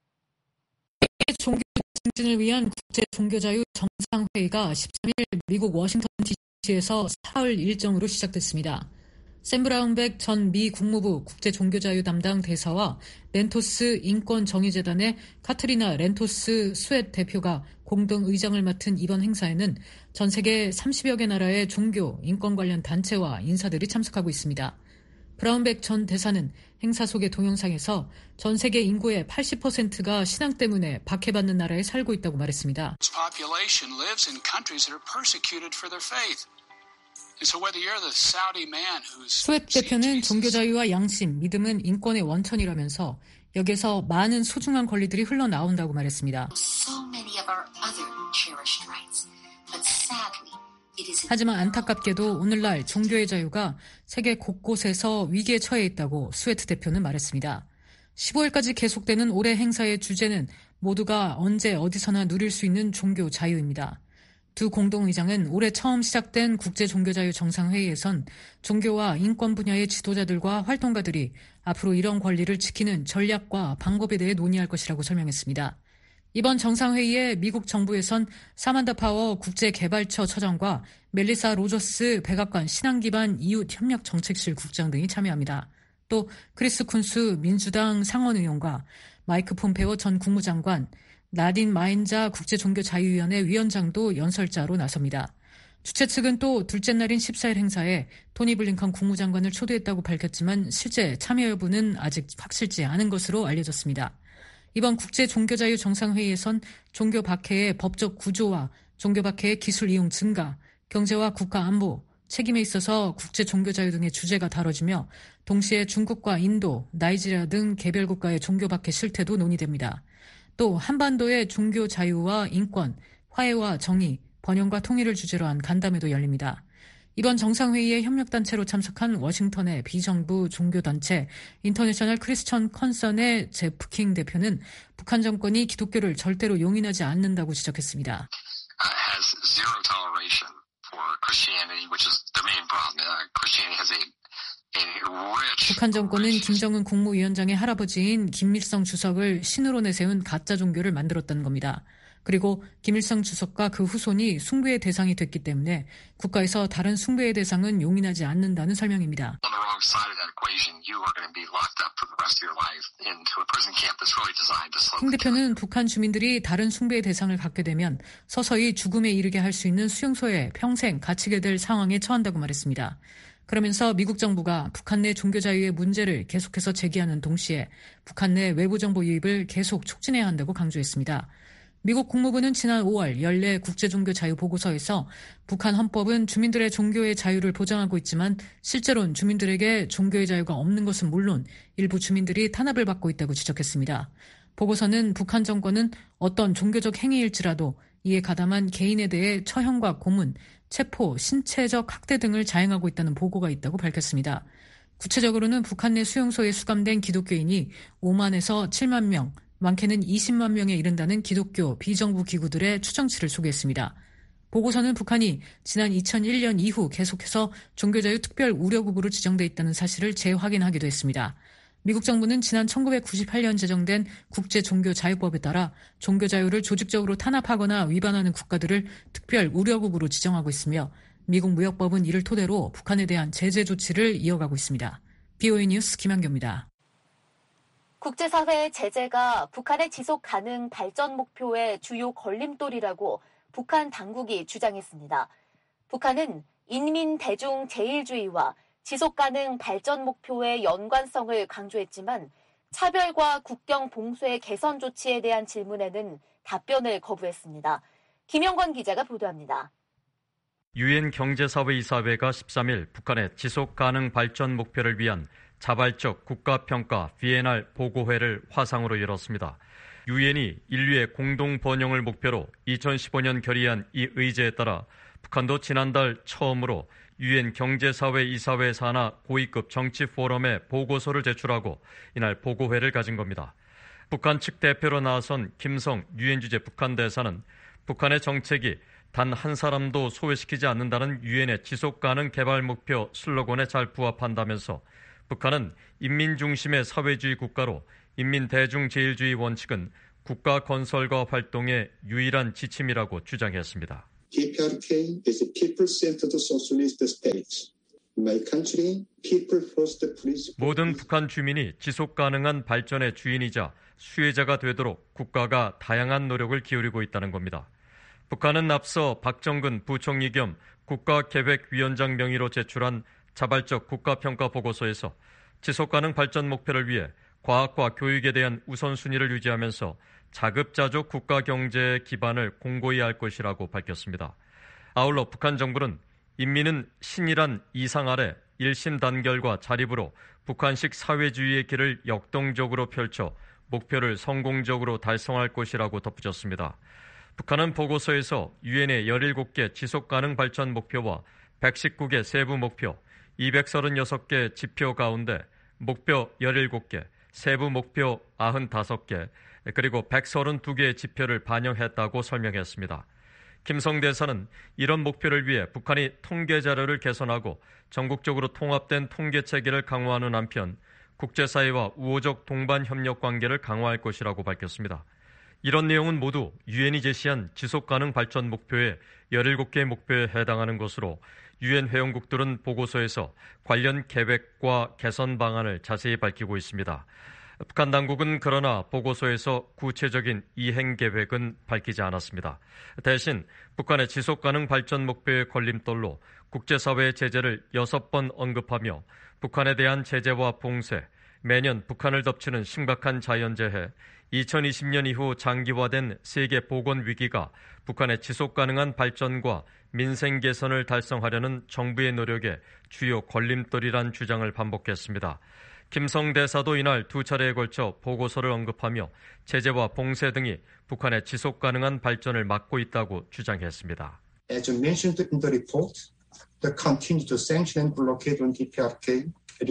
종교 증진을 위한 국제 종교자유 정상회의가 13일 미국 워싱턴 DC에서 사흘 일정으로 시작됐습니다. 샘 브라운백 전 미 국무부 국제종교자유 담당 대사와 렌토스 인권정의재단의 카트리나 렌토스 스웨트 대표가 공동 의장을 맡은 이번 행사에는 전 세계 30여 개 나라의 종교, 인권 관련 단체와 인사들이 참석하고 있습니다. 브라운백 전 대사는 행사 속의 동영상에서 전 세계 인구의 80%가 신앙 때문에 박해받는 나라에 살고 있다고 말했습니다. 스웨트 대표는 종교자유와 양심, 믿음은 인권의 원천이라면서 여기서 많은 소중한 권리들이 흘러나온다고 말했습니다. 하지만 안타깝게도 오늘날 종교의 자유가 세계 곳곳에서 위기에 처해 있다고 스웨트 대표는 말했습니다. 15일까지 계속되는 올해 행사의 주제는 모두가 언제 어디서나 누릴 수 있는 종교 자유입니다. 두 공동의장은 올해 처음 시작된 국제종교자유 정상회의에선 종교와 인권 분야의 지도자들과 활동가들이 앞으로 이런 권리를 지키는 전략과 방법에 대해 논의할 것이라고 설명했습니다. 이번 정상회의에 미국 정부에선 사만다 파워 국제개발처 처장과 멜리사 로저스 백악관 신앙기반 이웃협력정책실 국장 등이 참여합니다. 또 크리스 쿤스 민주당 상원의원과 마이크 폼페오 전 국무장관, 나딘 마인자 국제종교자유위원회 위원장도 연설자로 나섭니다. 주최 측은 또 둘째 날인 14일 행사에 토니 블링컨 국무장관을 초대했다고 밝혔지만 실제 참여 여부는 아직 확실치 않은 것으로 알려졌습니다. 이번 국제종교자유 정상회의에선 종교 박해의 법적 구조와 종교 박해의 기술 이용 증가, 경제와 국가 안보, 책임에 있어서 국제종교자유 등의 주제가 다뤄지며 동시에 중국과 인도, 나이지리아 등 개별 국가의 종교 박해 실태도 논의됩니다. 또 한반도의 종교 자유와 인권, 화해와 정의, 번영과 통일을 주제로 한 간담회도 열립니다. 이번 정상회의에 협력단체로 참석한 워싱턴의 비정부 종교단체 인터내셔널 크리스천 컨선의 제프 킹 대표는 북한 정권이 기독교를 절대로 용인하지 않는다고 지적했습니다. 북한 정권은 김정은 국무위원장의 할아버지인 김일성 주석을 신으로 내세운 가짜 종교를 만들었다는 겁니다. 그리고 김일성 주석과 그 후손이 숭배의 대상이 됐기 때문에 국가에서 다른 숭배의 대상은 용인하지 않는다는 설명입니다. king 대표는 북한 주민들이 다른 숭배의 대상을 갖게 되면 서서히 죽음에 이르게 할 수 있는 수용소에 평생 갇히게 될 상황에 처한다고 말했습니다. 그러면서 미국 정부가 북한 내 종교 자유의 문제를 계속해서 제기하는 동시에 북한 내 외부 정보 유입을 계속 촉진해야 한다고 강조했습니다. 미국 국무부는 지난 5월 연례 국제종교자유보고서에서 북한 헌법은 주민들의 종교의 자유를 보장하고 있지만 실제로는 주민들에게 종교의 자유가 없는 것은 물론 일부 주민들이 탄압을 받고 있다고 지적했습니다. 보고서는 북한 정권은 어떤 종교적 행위일지라도 이에 가담한 개인에 대해 처형과 고문, 체포, 신체적 학대 등을 자행하고 있다는 보고가 있다고 밝혔습니다. 구체적으로는 북한 내 수용소에 수감된 기독교인이 5만에서 7만 명, 많게는 20만 명에 이른다는 기독교 비정부 기구들의 추정치를 소개했습니다. 보고서는 북한이 지난 2001년 이후 계속해서 종교자유 특별 우려국으로 지정돼 있다는 사실을 재확인하기도 했습니다. 미국 정부는 지난 1998년 제정된 국제종교자유법에 따라 종교자유를 조직적으로 탄압하거나 위반하는 국가들을 특별 우려국으로 지정하고 있으며 미국 무역법은 이를 토대로 북한에 대한 제재 조치를 이어가고 있습니다. BOE 뉴스 김한교입니다. 국제사회의 제재가 북한의 지속 가능 발전 목표의 주요 걸림돌이라고 북한 당국이 주장했습니다. 북한은 인민 대중 제일주의와 지속 가능 발전 목표의 연관성을 강조했지만 차별과 국경 봉쇄 개선 조치에 대한 질문에는 답변을 거부했습니다. 김영권 기자가 보도합니다. 유엔 경제사회이사회가 13일 북한의 지속 가능 발전 목표를 위한 자발적 국가평가 VNR 보고회를 화상으로 열었습니다. 유엔이 인류의 공동 번영을 목표로 2015년 결의한 이 의제에 따라 북한도 지난달 처음으로 유엔 경제사회이사회 산하 고위급 정치 포럼에 보고서를 제출하고 이날 보고회를 가진 겁니다. 북한 측 대표로 나선 김성 유엔 주재 북한 대사는 북한의 정책이 단 한 사람도 소외시키지 않는다는 유엔의 지속가능 개발 목표 슬로건에 잘 부합한다면서 북한은 인민 중심의 사회주의 국가로 인민 대중 제일주의 원칙은 국가 건설과 활동의 유일한 지침이라고 주장했습니다. DPRK is a people-centered socialist state. My country, people first principle. 모든 북한 주민이 지속 가능한 발전의 주인이자 수혜자가 되도록 국가가 다양한 노력을 기울이고 있다는 겁니다. 북한은 앞서 박정근 부총리 겸 국가계획위원장 명의로 제출한 자발적 국가평가 보고서에서 지속가능 발전 목표를 위해 과학과 교육에 대한 우선순위를 유지하면서 자급자족 국가 경제의 기반을 공고히 할 것이라고 밝혔습니다. 아울러 북한 정부는 인민은 신이란 이상 아래 일심 단결과 자립으로 북한식 사회주의의 길을 역동적으로 펼쳐 목표를 성공적으로 달성할 것이라고 덧붙였습니다. 북한은 보고서에서 유엔의 17개 지속가능 발전 목표와 119개 세부 목표, 236개 지표 가운데 목표 17개, 세부 목표 95개, 그리고 132개의 지표를 반영했다고 설명했습니다. 김성 대사는 이런 목표를 위해 북한이 통계 자료를 개선하고 전국적으로 통합된 통계 체계를 강화하는 한편 국제사회와 우호적 동반 협력 관계를 강화할 것이라고 밝혔습니다. 이런 내용은 모두 유엔이 제시한 지속가능 발전 목표의 17개 목표에 해당하는 것으로 유엔 회원국들은 보고서에서 관련 계획과 개선 방안을 자세히 밝히고 있습니다. 북한 당국은 그러나 보고서에서 구체적인 이행 계획은 밝히지 않았습니다. 대신 북한의 지속가능 발전 목표의 걸림돌로 국제사회의 제재를 6번 언급하며 북한에 대한 제재와 봉쇄, 매년 북한을 덮치는 심각한 자연재해, 2020년 이후 장기화된 세계 보건 위기가 북한의 지속가능한 발전과 민생 개선을 달성하려는 정부의 노력에 주요 걸림돌이란 주장을 반복했습니다. 김성 대사도 이날 2차례에 걸쳐 보고서를 언급하며 제재와 봉쇄 등이 북한의 지속가능한 발전을 막고 있다고 주장했습니다. As mentioned in the report, the continued sanction and blockade on DPRK,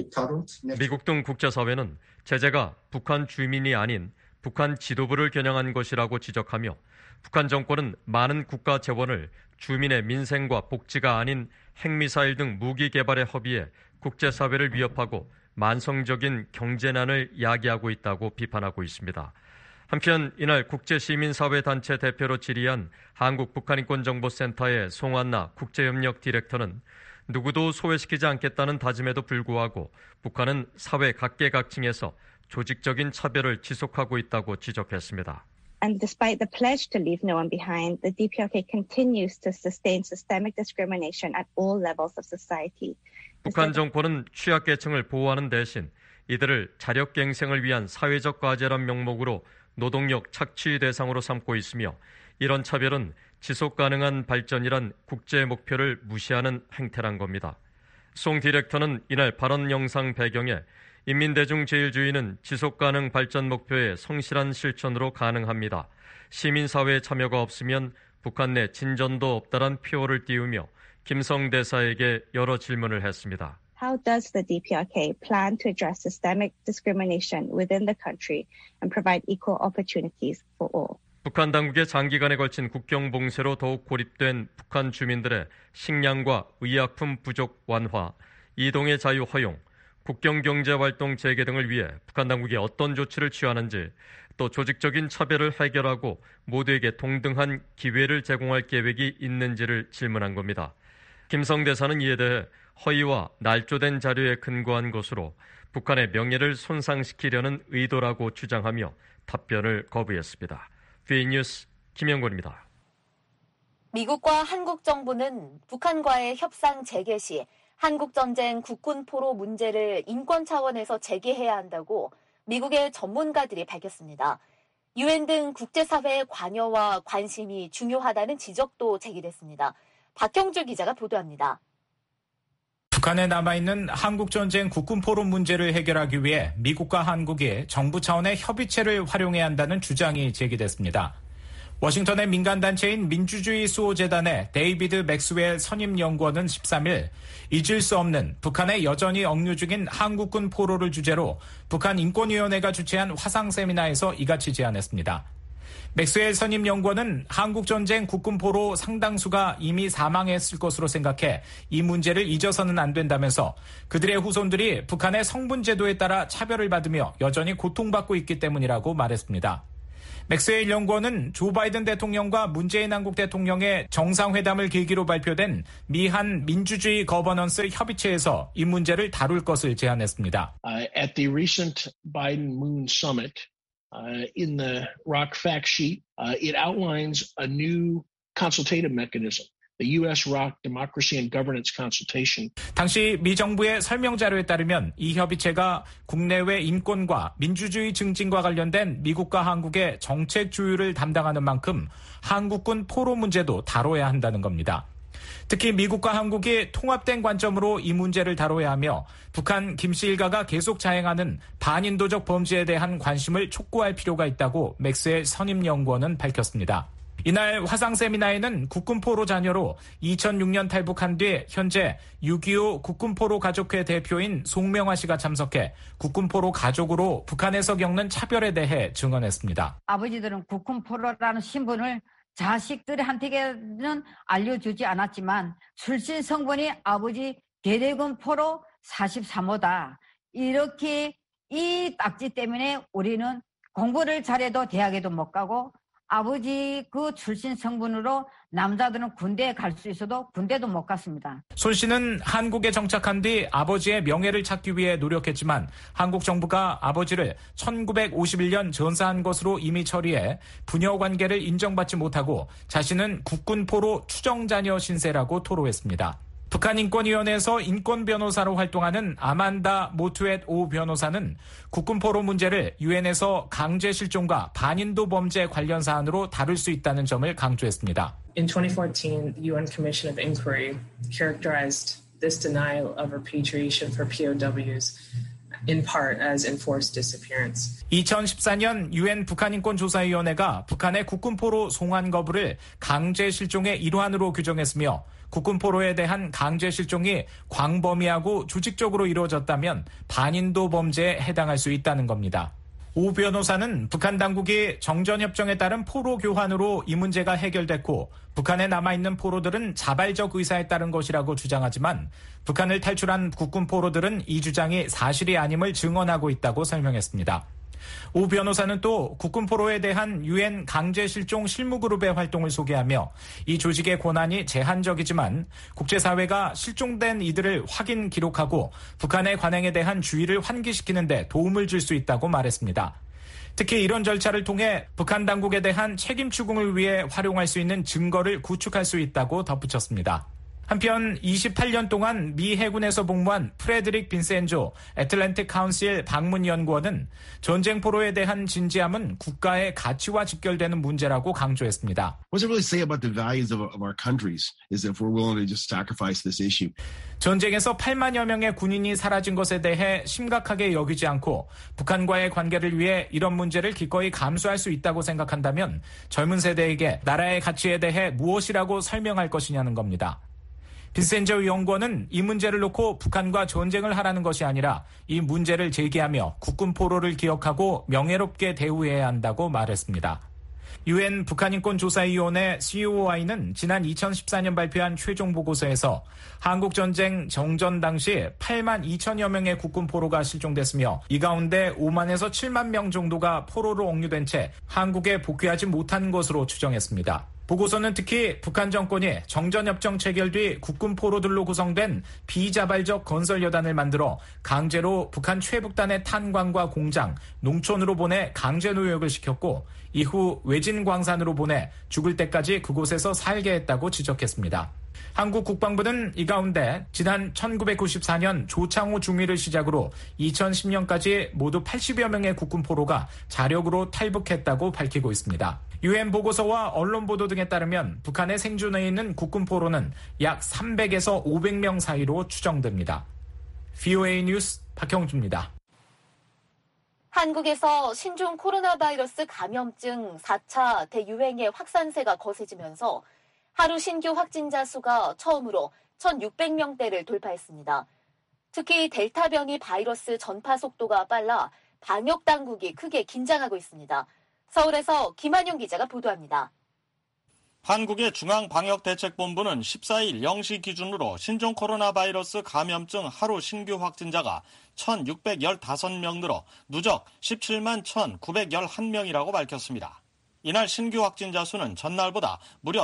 미국 등 국제사회는 제재가 북한 주민이 아닌 북한 지도부를 겨냥한 것이라고 지적하며 북한 정권은 많은 국가 재원을 주민의 민생과 복지가 아닌 핵미사일 등 무기 개발에 허비해 국제사회를 위협하고 만성적인 경제난을 야기하고 있다고 비판하고 있습니다. 한편 이날 국제시민사회단체 대표로 질의한 한국북한인권정보센터의 송한나 국제협력 디렉터는 누구도 소외시키지 않겠다는 다짐에도 불구하고 북한은 사회 각계각층에서 조직적인 차별을 지속하고 있다고 지적했습니다. And despite the pledge to leave no one behind, the DPRK continues to sustain systemic discrimination at all levels of society. 북한 정권은 취약계층을 보호하는 대신 이들을 자력갱생을 위한 사회적 과제란 명목으로 노동력 착취 대상으로 삼고 있으며 이런 차별은 지속가능한 발전이란 국제 목표를 무시하는 행태란 겁니다. 송 디렉터는 이날 발언 영상 배경에 인민대중 제일주의는 지속가능 발전 목표의 성실한 실천으로 가능합니다. 시민사회의 참여가 없으면 북한 내 진전도 없다란 표어를 띄우며 김성 대사에게 여러 질문을 했습니다. How does the DPRK plan to address systemic discrimination within the country and provide equal opportunities for all? 북한 당국의 장기간에 걸친 국경 봉쇄로 더욱 고립된 북한 주민들의 식량과 의약품 부족 완화, 이동의 자유 허용, 국경 경제 활동 재개 등을 위해 북한 당국이 어떤 조치를 취하는지, 또 조직적인 차별을 해결하고 모두에게 동등한 기회를 제공할 계획이 있는지를 질문한 겁니다. 김성 대사는 이에 대해 허위와 날조된 자료에 근거한 것으로 북한의 명예를 손상시키려는 의도라고 주장하며 답변을 거부했습니다. VN뉴스 김영곤입니다. 미국과 한국 정부는 북한과의 협상 재개 시 한국전쟁 국군포로 문제를 인권 차원에서 재개해야 한다고 미국의 전문가들이 밝혔습니다. 유엔 등 국제사회의 관여와 관심이 중요하다는 지적도 제기됐습니다. 박형주 기자가 보도합니다. 북한에 남아있는 한국전쟁 국군포로 문제를 해결하기 위해 미국과 한국이 정부 차원의 협의체를 활용해야 한다는 주장이 제기됐습니다. 워싱턴의 민간단체인 민주주의 수호재단의 데이비드 맥스웰 선임연구원은 13일 잊을 수 없는 북한에 여전히 억류 중인 한국군 포로를 주제로 북한 인권위원회가 주최한 화상 세미나에서 이같이 제안했습니다. 맥스웰 선임연구원은 한국전쟁 국군포로 상당수가 이미 사망했을 것으로 생각해 이 문제를 잊어서는 안 된다면서 그들의 후손들이 북한의 성분제도에 따라 차별을 받으며 여전히 고통받고 있기 때문이라고 말했습니다. 맥스웰 연구원은 조 바이든 대통령과 문재인 한국 대통령의 정상회담을 계기로 발표된 미한 민주주의 거버넌스 협의체에서 이 문제를 다룰 것을 제안했습니다. At the recent Biden-Moon summit, in the ROC fact sheet, it outlines a new consultative mechanism. The U.S.-ROC Democracy and Governance Consultation. 당시 미 정부의 설명 자료에 따르면 이 협의체가 국내외 인권과 민주주의 증진과 관련된 미국과 한국의 정책 조율을 담당하는 만큼 한국군 포로 문제도 다뤄야 한다는 겁니다. 특히 미국과 한국이 통합된 관점으로 이 문제를 다뤄야 하며 북한 김씨 일가가 계속 자행하는 반인도적 범죄에 대한 관심을 촉구할 필요가 있다고 맥스웰 선임연구원은 밝혔습니다. 이날 화상 세미나에는 국군포로 자녀로 2006년 탈북한 뒤 현재 6.25 국군포로 가족회 대표인 송명화 씨가 참석해 국군포로 가족으로 북한에서 겪는 차별에 대해 증언했습니다. 아버지들은 국군포로라는 신분을 자식들한테는 알려주지 않았지만 출신 성분이 아버지 계대군 포로 43호다. 이렇게 이 딱지 때문에 우리는 공부를 잘해도 대학에도 못 가고 아버지 그 출신 성분으로 남자들은 군대에 갈 수 있어도 군대도 못 갔습니다. 손 씨는 한국에 정착한 뒤 아버지의 명예를 찾기 위해 노력했지만 한국 정부가 아버지를 1951년 전사한 것으로 이미 처리해 부녀 관계를 인정받지 못하고 자신은 국군포로 추정자녀 신세라고 토로했습니다. 북한인권위원회에서 인권변호사로 활동하는 아만다 모투엣 오 변호사는 국군포로 문제를 유엔에서 강제실종과 반인도 범죄 관련 사안으로 다룰 수 있다는 점을 강조했습니다. In 2014, the UN Commission of Inquiry characterized this denial of repatriation for POWs in part as enforced disappearance. 2014년 유엔 북한인권조사위원회가 북한의 국군포로 송환 거부를 강제실종의 일환으로 규정했으며 국군포로에 대한 강제실종이 광범위하고 조직적으로 이루어졌다면 반인도 범죄에 해당할 수 있다는 겁니다. 오 변호사는 북한 당국이 정전협정에 따른 포로 교환으로 이 문제가 해결됐고 북한에 남아있는 포로들은 자발적 의사에 따른 것이라고 주장하지만 북한을 탈출한 국군 포로들은 이 주장이 사실이 아님을 증언하고 있다고 설명했습니다. 오 변호사는 또 국군 포로에 대한 유엔 강제실종 실무그룹의 활동을 소개하며 이 조직의 권한이 제한적이지만 국제사회가 실종된 이들을 확인 기록하고 북한의 관행에 대한 주의를 환기시키는 데 도움을 줄 수 있다고 말했습니다. 특히 이런 절차를 통해 북한 당국에 대한 책임 추궁을 위해 활용할 수 있는 증거를 구축할 수 있다고 덧붙였습니다. 한편 28년 동안 미 해군에서 복무한 프레드릭 빈센조 애틀랜틱 카운실 방문연구원은 전쟁 포로에 대한 진지함은 국가의 가치와 직결되는 문제라고 강조했습니다. What does it really say about the values of our countries is if we're willing to just sacrifice this issue. 전쟁에서 8만여 명의 군인이 사라진 것에 대해 심각하게 여기지 않고 북한과의 관계를 위해 이런 문제를 기꺼이 감수할 수 있다고 생각한다면 젊은 세대에게 나라의 가치에 대해 무엇이라고 설명할 것이냐는 겁니다. 빈센저 연구원은 이 문제를 놓고 북한과 전쟁을 하라는 것이 아니라 이 문제를 제기하며 국군 포로를 기억하고 명예롭게 대우해야 한다고 말했습니다. 유엔 북한인권조사위원회 COI는 지난 2014년 발표한 최종 보고서에서 한국전쟁 정전 당시 8만 2천여 명의 국군 포로가 실종됐으며 이 가운데 5만에서 7만 명 정도가 포로로 억류된 채 한국에 복귀하지 못한 것으로 추정했습니다. 보고서는 특히 북한 정권이 정전협정 체결 뒤 국군포로들로 구성된 비자발적 건설여단을 만들어 강제로 북한 최북단의 탄광과 공장, 농촌으로 보내 강제 노역을 시켰고 이후 외진 광산으로 보내 죽을 때까지 그곳에서 살게 했다고 지적했습니다. 한국 국방부는 이 가운데 지난 1994년 조창호 중위를 시작으로 2010년까지 모두 80여 명의 국군포로가 자력으로 탈북했다고 밝히고 있습니다. UN 보고서와 언론 보도 등에 따르면 북한에 생존해 있는 국군포로는 약 300에서 500명 사이로 추정됩니다. VOA 뉴스 박형주입니다. 한국에서 신종 코로나 바이러스 감염증 4차 대유행의 확산세가 거세지면서 하루 신규 확진자 수가 처음으로 1,600명대를 돌파했습니다. 특히 델타 변이 바이러스 전파 속도가 빨라 방역 당국이 크게 긴장하고 있습니다. 서울에서 김한용 기자가 보도합니다. 한국의 중앙방역대책본부는 14일 0시 기준으로 신종 코로나 바이러스 감염증 하루 신규 확진자가 1,615명 늘어 누적 17만 1,911명이라고 밝혔습니다. 이날 신규 확진자 수는 전날보다 무려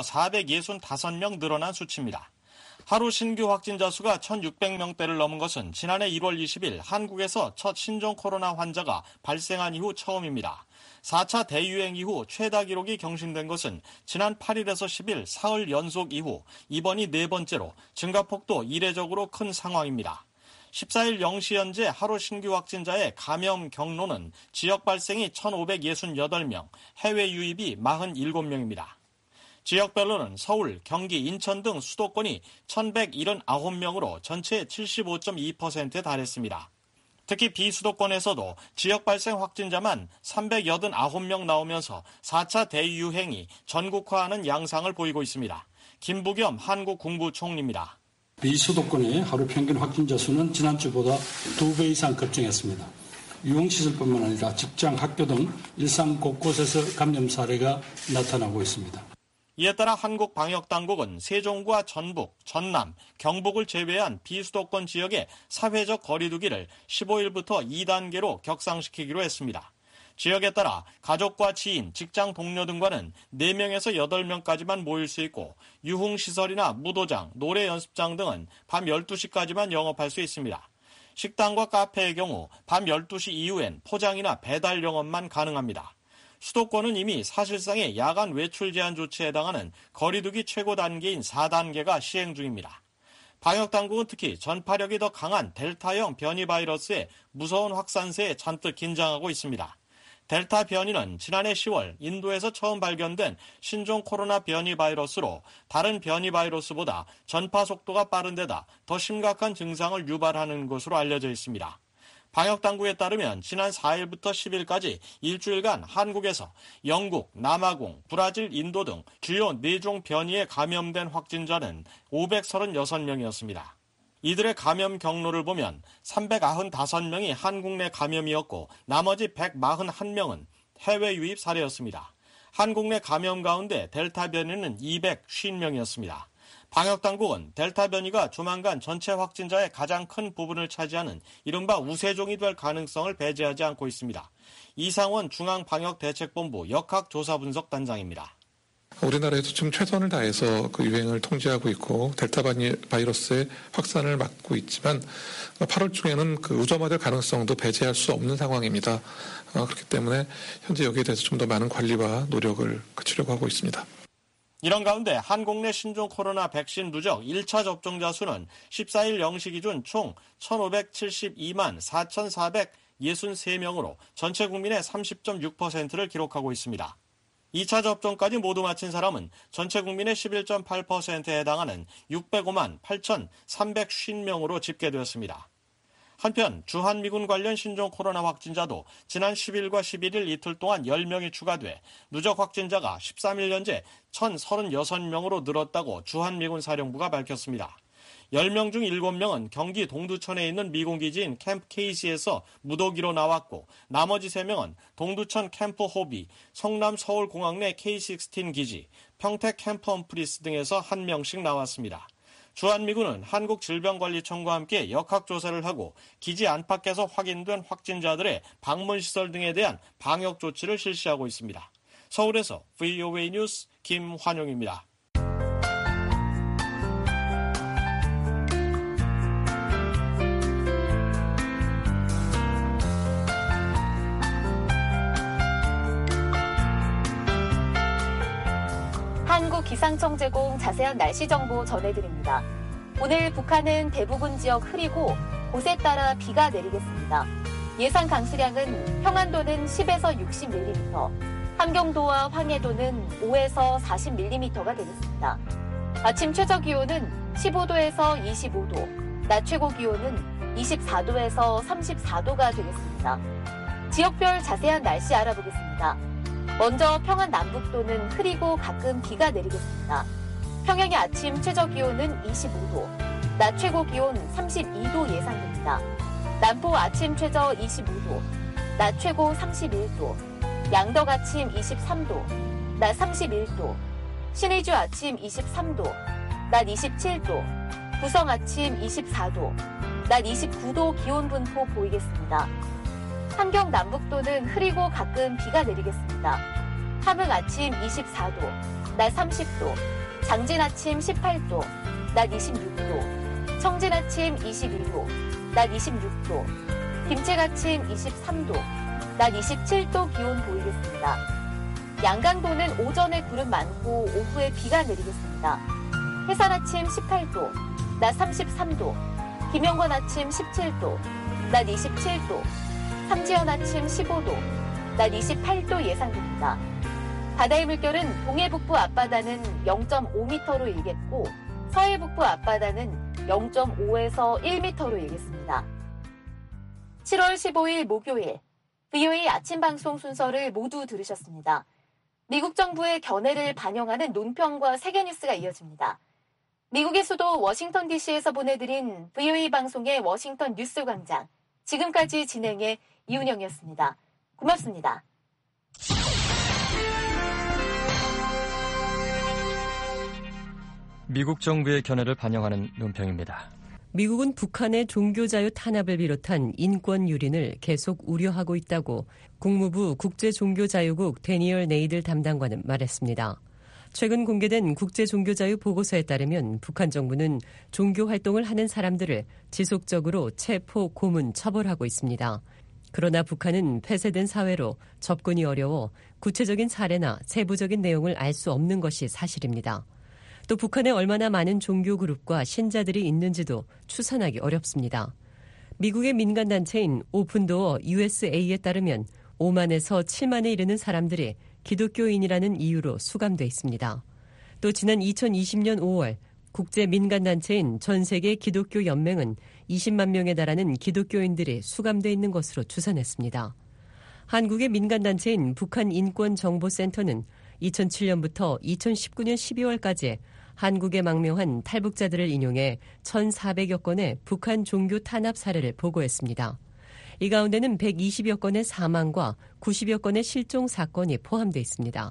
465명 늘어난 수치입니다. 하루 신규 확진자 수가 1,600명대를 넘은 것은 지난해 1월 20일 한국에서 첫 신종 코로나 환자가 발생한 이후 처음입니다. 4차 대유행 이후 최다 기록이 경신된 것은 지난 8일에서 10일 사흘 연속 이후 이번이 네 번째로 증가폭도 이례적으로 큰 상황입니다. 14일 0시 현재 하루 신규 확진자의 감염 경로는 지역 발생이 1,568명, 해외 유입이 47명입니다. 지역별로는 서울, 경기, 인천 등 수도권이 1,179명으로 전체의 75.2%에 달했습니다. 특히 비수도권에서도 지역 발생 확진자만 389명 나오면서 4차 대유행이 전국화하는 양상을 보이고 있습니다. 김부겸 한국국무총리입니다. 비수도권의 하루 평균 확진자 수는 지난주보다 2배 이상 급증했습니다. 유흥시설뿐만 아니라 직장, 학교 등 일상 곳곳에서 감염 사례가 나타나고 있습니다. 이에 따라 한국방역당국은 세종과 전북, 전남, 경북을 제외한 비수도권 지역의 사회적 거리 두기를 15일부터 2단계로 격상시키기로 했습니다. 지역에 따라 가족과 지인, 직장 동료 등과는 4명에서 8명까지만 모일 수 있고 유흥시설이나 무도장, 노래 연습장 등은 밤 12시까지만 영업할 수 있습니다. 식당과 카페의 경우 밤 12시 이후엔 포장이나 배달 영업만 가능합니다. 수도권은 이미 사실상의 야간 외출 제한 조치에 해당하는 거리두기 최고 단계인 4단계가 시행 중입니다. 방역당국은 특히 전파력이 더 강한 델타형 변이 바이러스의 무서운 확산세에 잔뜩 긴장하고 있습니다. 델타 변이는 지난해 10월 인도에서 처음 발견된 신종 코로나 변이 바이러스로 다른 변이 바이러스보다 전파 속도가 빠른 데다 더 심각한 증상을 유발하는 것으로 알려져 있습니다. 방역당국에 따르면 지난 4일부터 10일까지 일주일간 한국에서 영국, 남아공, 브라질, 인도 등 주요 4종 변이에 감염된 확진자는 536명이었습니다. 이들의 감염 경로를 보면 395명이 한국 내 감염이었고 나머지 141명은 해외 유입 사례였습니다. 한국 내 감염 가운데 델타 변이는 250명이었습니다. 방역당국은 델타 변이가 조만간 전체 확진자의 가장 큰 부분을 차지하는 이른바 우세종이 될 가능성을 배제하지 않고 있습니다. 이상원 중앙방역대책본부 역학조사분석단장입니다. 우리나라에서 지금 최선을 다해서 그 유행을 통제하고 있고 델타 바이러스의 확산을 막고 있지만 8월 중에는 그 우점화될 가능성도 배제할 수 없는 상황입니다. 그렇기 때문에 현재 여기에 대해서 좀 더 많은 관리와 노력을 그치려고 하고 있습니다. 이런 가운데 한국 내 신종 코로나 백신 누적 1차 접종자 수는 14일 0시 기준 총 1,572만 4,463명으로 전체 국민의 30.6%를 기록하고 있습니다. 2차 접종까지 모두 마친 사람은 전체 국민의 11.8%에 해당하는 605만 8,350명으로 집계되었습니다. 한편 주한미군 관련 신종 코로나 확진자도 지난 10일과 11일 이틀 동안 10명이 추가돼 누적 확진자가 13일 현재 1,036명으로 늘었다고 주한미군 사령부가 밝혔습니다. 10명 중 7명은 경기 동두천에 있는 미군기지인 캠프 케이시에서 무더기로 나왔고 나머지 3명은 동두천 캠프 호비, 성남 서울공항 내 K-16 기지, 평택 캠프 험프리스 등에서 1명씩 나왔습니다. 주한미군은 한국질병관리청과 함께 역학조사를 하고 기지 안팎에서 확인된 확진자들의 방문시설 등에 대한 방역 조치를 실시하고 있습니다. 서울에서 VOA 뉴스 김환용입니다. 한국기상청 제공 자세한 날씨 정보 전해드립니다. 오늘 북한은 대부분 지역 흐리고 곳에 따라 비가 내리겠습니다. 예상 강수량은 평안도는 10에서 60mm, 함경도와 황해도는 5에서 40mm가 되겠습니다. 아침 최저 기온은 15도에서 25도, 낮 최고 기온은 24도에서 34도가 되겠습니다. 지역별 자세한 날씨 알아보겠습니다. 먼저 평안 남북도는 흐리고 가끔 비가 내리겠습니다. 평양의 아침 최저 기온은 25도, 낮 최고 기온 32도 예상됩니다. 남포 아침 최저 25도, 낮 최고 31도, 양덕 아침 23도, 낮 31도, 신의주 아침 23도, 낮 27도, 구성 아침 24도, 낮 29도 기온 분포 보이겠습니다. 함경 남북도는 흐리고 가끔 비가 내리겠습니다. 함흥 아침 24도, 낮 30도, 장진 아침 18도, 낮 26도, 청진 아침 21도, 낮 26도, 김책 아침 23도, 낮 27도 기온 보이겠습니다. 양강도는 오전에 구름 많고 오후에 비가 내리겠습니다. 해산 아침 18도, 낮 33도, 김영권 아침 17도, 낮 27도, 삼지연 아침 15도, 낮 28도 예상됩니다. 바다의 물결은 동해 북부 앞바다는 0.5m로 일겠고 서해 북부 앞바다는 0.5에서 1m로 일겠습니다. 7월 15일 목요일 VOA 아침 방송 순서를 모두 들으셨습니다. 미국 정부의 견해를 반영하는 논평과 세계뉴스가 이어집니다. 미국의 수도 워싱턴 DC에서 보내드린 VOA 방송의 워싱턴 뉴스 광장. 지금까지 진행의 이은영이었습니다. 고맙습니다. 미국 정부의 견해를 반영하는 논평입니다. 미국은 북한의 종교자유 탄압을 비롯한 인권 유린을 계속 우려하고 있다고 국무부 국제종교자유국 데니얼 네이들 담당관은 말했습니다. 최근 공개된 국제종교자유 보고서에 따르면 북한 정부는 종교 활동을 하는 사람들을 지속적으로 체포, 고문, 처벌하고 있습니다. 그러나 북한은 폐쇄된 사회로 접근이 어려워 구체적인 사례나 세부적인 내용을 알 수 없는 것이 사실입니다. 또 북한에 얼마나 많은 종교 그룹과 신자들이 있는지도 추산하기 어렵습니다. 미국의 민간단체인 오픈도어 USA에 따르면 5만에서 7만에 이르는 사람들이 기독교인이라는 이유로 수감돼 있습니다. 또 지난 2020년 5월 국제민간단체인 전세계 기독교 연맹은 20만 명에 달하는 기독교인들이 수감돼 있는 것으로 추산했습니다. 한국의 민간단체인 북한인권정보센터는 2007년부터 2019년 12월까지 한국에 망명한 탈북자들을 인용해 1,400여 건의 북한 종교 탄압 사례를 보고했습니다. 이 가운데는 120여 건의 사망과 90여 건의 실종 사건이 포함되어 있습니다.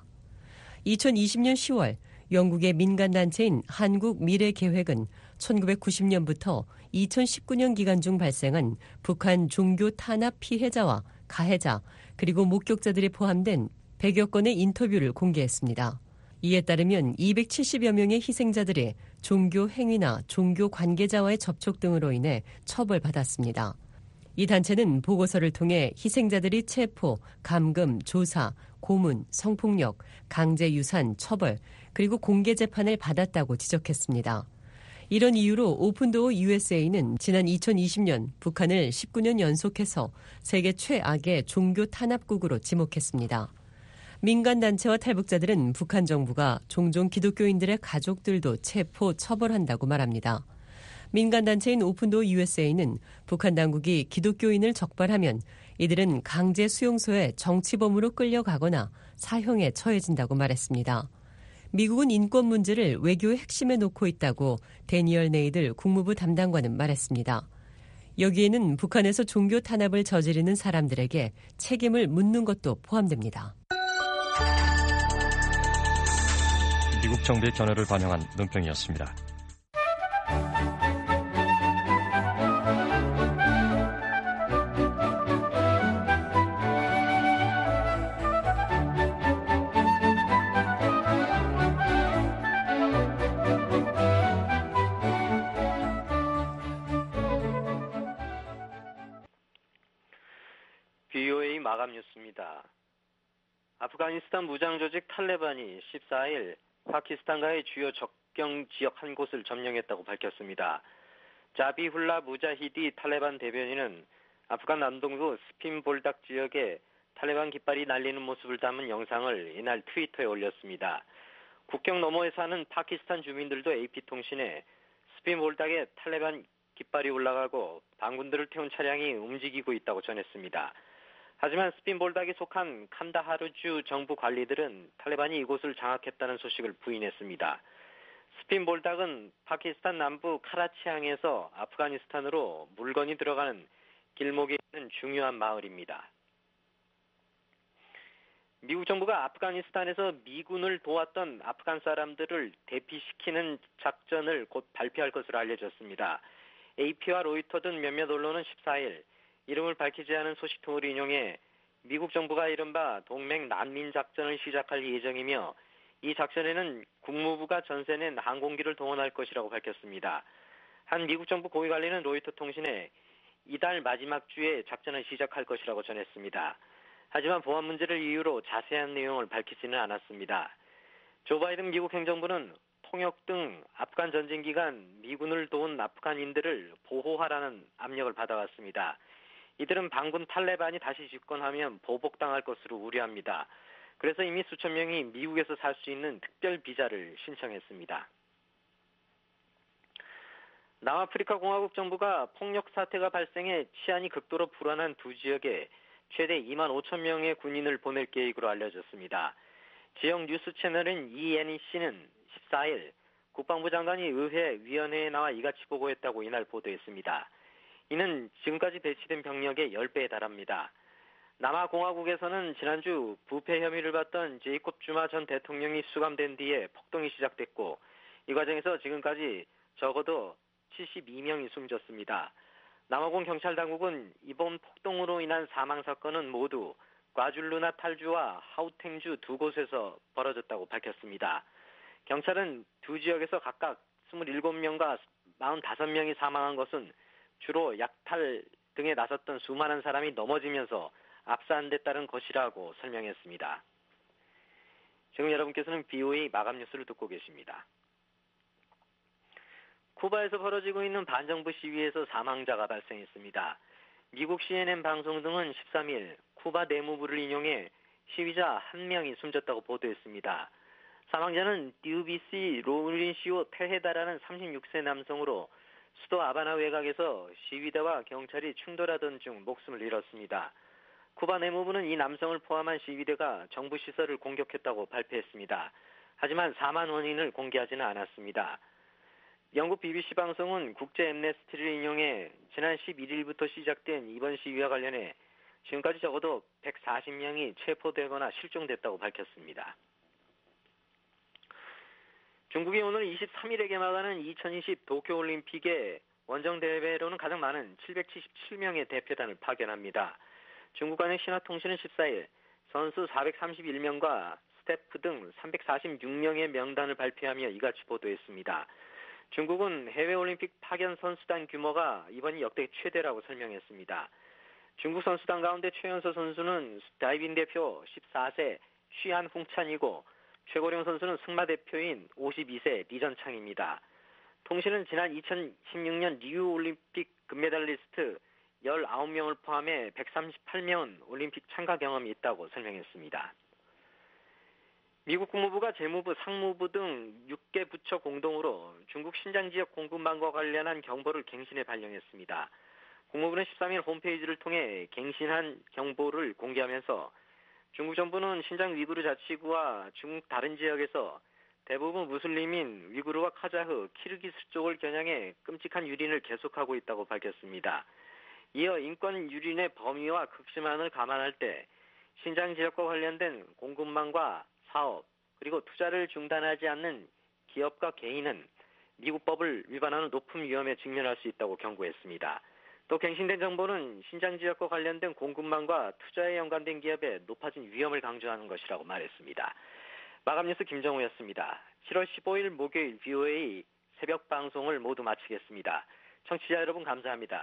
2020년 10월 영국의 민간단체인 한국미래계획은 1990년부터 2019년 기간 중 발생한 북한 종교 탄압 피해자와 가해자 그리고 목격자들이 포함된 100여 건의 인터뷰를 공개했습니다. 이에 따르면 270여 명의 희생자들이 종교 행위나 종교 관계자와의 접촉 등으로 인해 처벌받았습니다. 이 단체는 보고서를 통해 희생자들이 체포, 감금, 조사, 고문, 성폭력, 강제 유산, 처벌, 그리고 공개 재판을 받았다고 지적했습니다. 이런 이유로 오픈도어 USA는 지난 2020년 북한을 19년 연속해서 세계 최악의 종교 탄압국으로 지목했습니다. 민간단체와 탈북자들은 북한 정부가 종종 기독교인들의 가족들도 체포, 처벌한다고 말합니다. 민간단체인 오픈도어 USA는 북한 당국이 기독교인을 적발하면 이들은 강제 수용소에 정치범으로 끌려가거나 사형에 처해진다고 말했습니다. 미국은 인권 문제를 외교의 핵심에 놓고 있다고 데니얼 네이들 국무부 담당관은 말했습니다. 여기에는 북한에서 종교 탄압을 저지르는 사람들에게 책임을 묻는 것도 포함됩니다. 미국 정부의 견해를 반영한 논평이었습니다. VOA 마감 뉴스입니다. 아프가니스탄 무장조직 탈레반이 14일 파키스탄과의 주요 접경 지역 한 곳을 점령했다고 밝혔습니다. 자비훌라 무자히디 탈레반 대변인은 아프간 남동부 스핀볼닥 지역에 탈레반 깃발이 날리는 모습을 담은 영상을 이날 트위터에 올렸습니다. 국경 너머에 사는 파키스탄 주민들도 AP통신에 스핀볼닥에 탈레반 깃발이 올라가고 반군들을 태운 차량이 움직이고 있다고 전했습니다. 하지만 스핀볼닥에 속한 칸다하르주 정부 관리들은 탈레반이 이곳을 장악했다는 소식을 부인했습니다. 스핀볼닥은 파키스탄 남부 카라치항에서 아프가니스탄으로 물건이 들어가는 길목에 있는 중요한 마을입니다. 미국 정부가 아프가니스탄에서 미군을 도왔던 아프간 사람들을 대피시키는 작전을 곧 발표할 것으로 알려졌습니다. AP와 로이터 등 몇몇 언론은 14일 이름을 밝히지 않은 소식통을 인용해 미국 정부가 이른바 동맹 난민 작전을 시작할 예정이며 이 작전에는 국무부가 전세낸 항공기를 동원할 것이라고 밝혔습니다. 한 미국 정부 고위관리는 로이터 통신에 이달 마지막 주에 작전을 시작할 것이라고 전했습니다. 하지만 보안 문제를 이유로 자세한 내용을 밝히지는 않았습니다. 조 바이든 미국 행정부는 통역 등 아프간 전쟁 기간 미군을 도운 아프간인들을 보호하라는 압력을 받아왔습니다. 이들은 반군 탈레반이 다시 집권하면 보복당할 것으로 우려합니다. 그래서 이미 수천 명이 미국에서 살 수 있는 특별 비자를 신청했습니다. 남아프리카 공화국 정부가 폭력 사태가 발생해 치안이 극도로 불안한 두 지역에 최대 2만 5천 명의 군인을 보낼 계획으로 알려졌습니다. 지역 뉴스 채널인 ENEC는 14일 국방부 장관이 의회 위원회에 나와 이같이 보고했다고 이날 보도했습니다. 이는 지금까지 배치된 병력의 10배에 달합니다. 남아공화국에서는 지난주 부패 혐의를 받던 제이콥 즈마 전 대통령이 수감된 뒤에 폭동이 시작됐고 이 과정에서 지금까지 적어도 72명이 숨졌습니다. 남아공 경찰 당국은 이번 폭동으로 인한 사망 사건은 모두 과줄루나탈주와 하우탱주 두 곳에서 벌어졌다고 밝혔습니다. 경찰은 두 지역에서 각각 27명과 45명이 사망한 것은 주로 약탈 등에 나섰던 수많은 사람이 넘어지면서 압사한 데 따른 것이라고 설명했습니다. 지금 여러분께서는 BOA 마감 뉴스를 듣고 계십니다. 쿠바에서 벌어지고 있는 반정부 시위에서 사망자가 발생했습니다. 미국 CNN 방송 등은 13일 쿠바 내무부를 인용해 시위자 1명이 숨졌다고 보도했습니다. 사망자는 듀비시 로린시오 테헤다라는 36세 남성으로 수도 아바나 외곽에서 시위대와 경찰이 충돌하던 중 목숨을 잃었습니다. 쿠바 내무부는 이 남성을 포함한 시위대가 정부 시설을 공격했다고 발표했습니다. 하지만 사망 원인을 공개하지는 않았습니다. 영국 BBC 방송은 국제 엠네스티를 인용해 지난 11일부터 시작된 이번 시위와 관련해 지금까지 적어도 140명이 체포되거나 실종됐다고 밝혔습니다. 중국이 오늘 23일에 개막하는 2020 도쿄올림픽에 원정 대회로는 가장 많은 777명의 대표단을 파견합니다. 중국관의 신화통신은 14일 선수 431명과 스태프 등 346명의 명단을 발표하며 이같이 보도했습니다. 중국은 해외올림픽 파견 선수단 규모가 이번이 역대 최대라고 설명했습니다. 중국 선수단 가운데 최연소 선수는 다이빙 대표 14세 취한홍찬이고 최고령 선수는 승마 대표인 52세 리전창입니다. 통신은 지난 2016년 리우 올림픽 금메달리스트 19명을 포함해 138명 올림픽 참가 경험이 있다고 설명했습니다. 미국 국무부가 재무부, 상무부 등 6개 부처 공동으로 중국 신장 지역 공급망과 관련한 경보를 갱신해 발령했습니다. 국무부는 13일 홈페이지를 통해 갱신한 경보를 공개하면서 중국 정부는 신장 위구르 자치구와 중국 다른 지역에서 대부분 무슬림인 위구르와 카자흐, 키르기스 쪽을 겨냥해 끔찍한 유린을 계속하고 있다고 밝혔습니다. 이어 인권 유린의 범위와 극심함을 감안할 때 신장 지역과 관련된 공급망과 사업, 그리고 투자를 중단하지 않는 기업과 개인은 미국 법을 위반하는 높은 위험에 직면할 수 있다고 경고했습니다. 또 갱신된 정보는 신장 지역과 관련된 공급망과 투자에 연관된 기업의 높아진 위험을 강조하는 것이라고 말했습니다. 마감 뉴스 김정우였습니다. 7월 15일 목요일 VOA 새벽 방송을 모두 마치겠습니다. 청취자 여러분 감사합니다.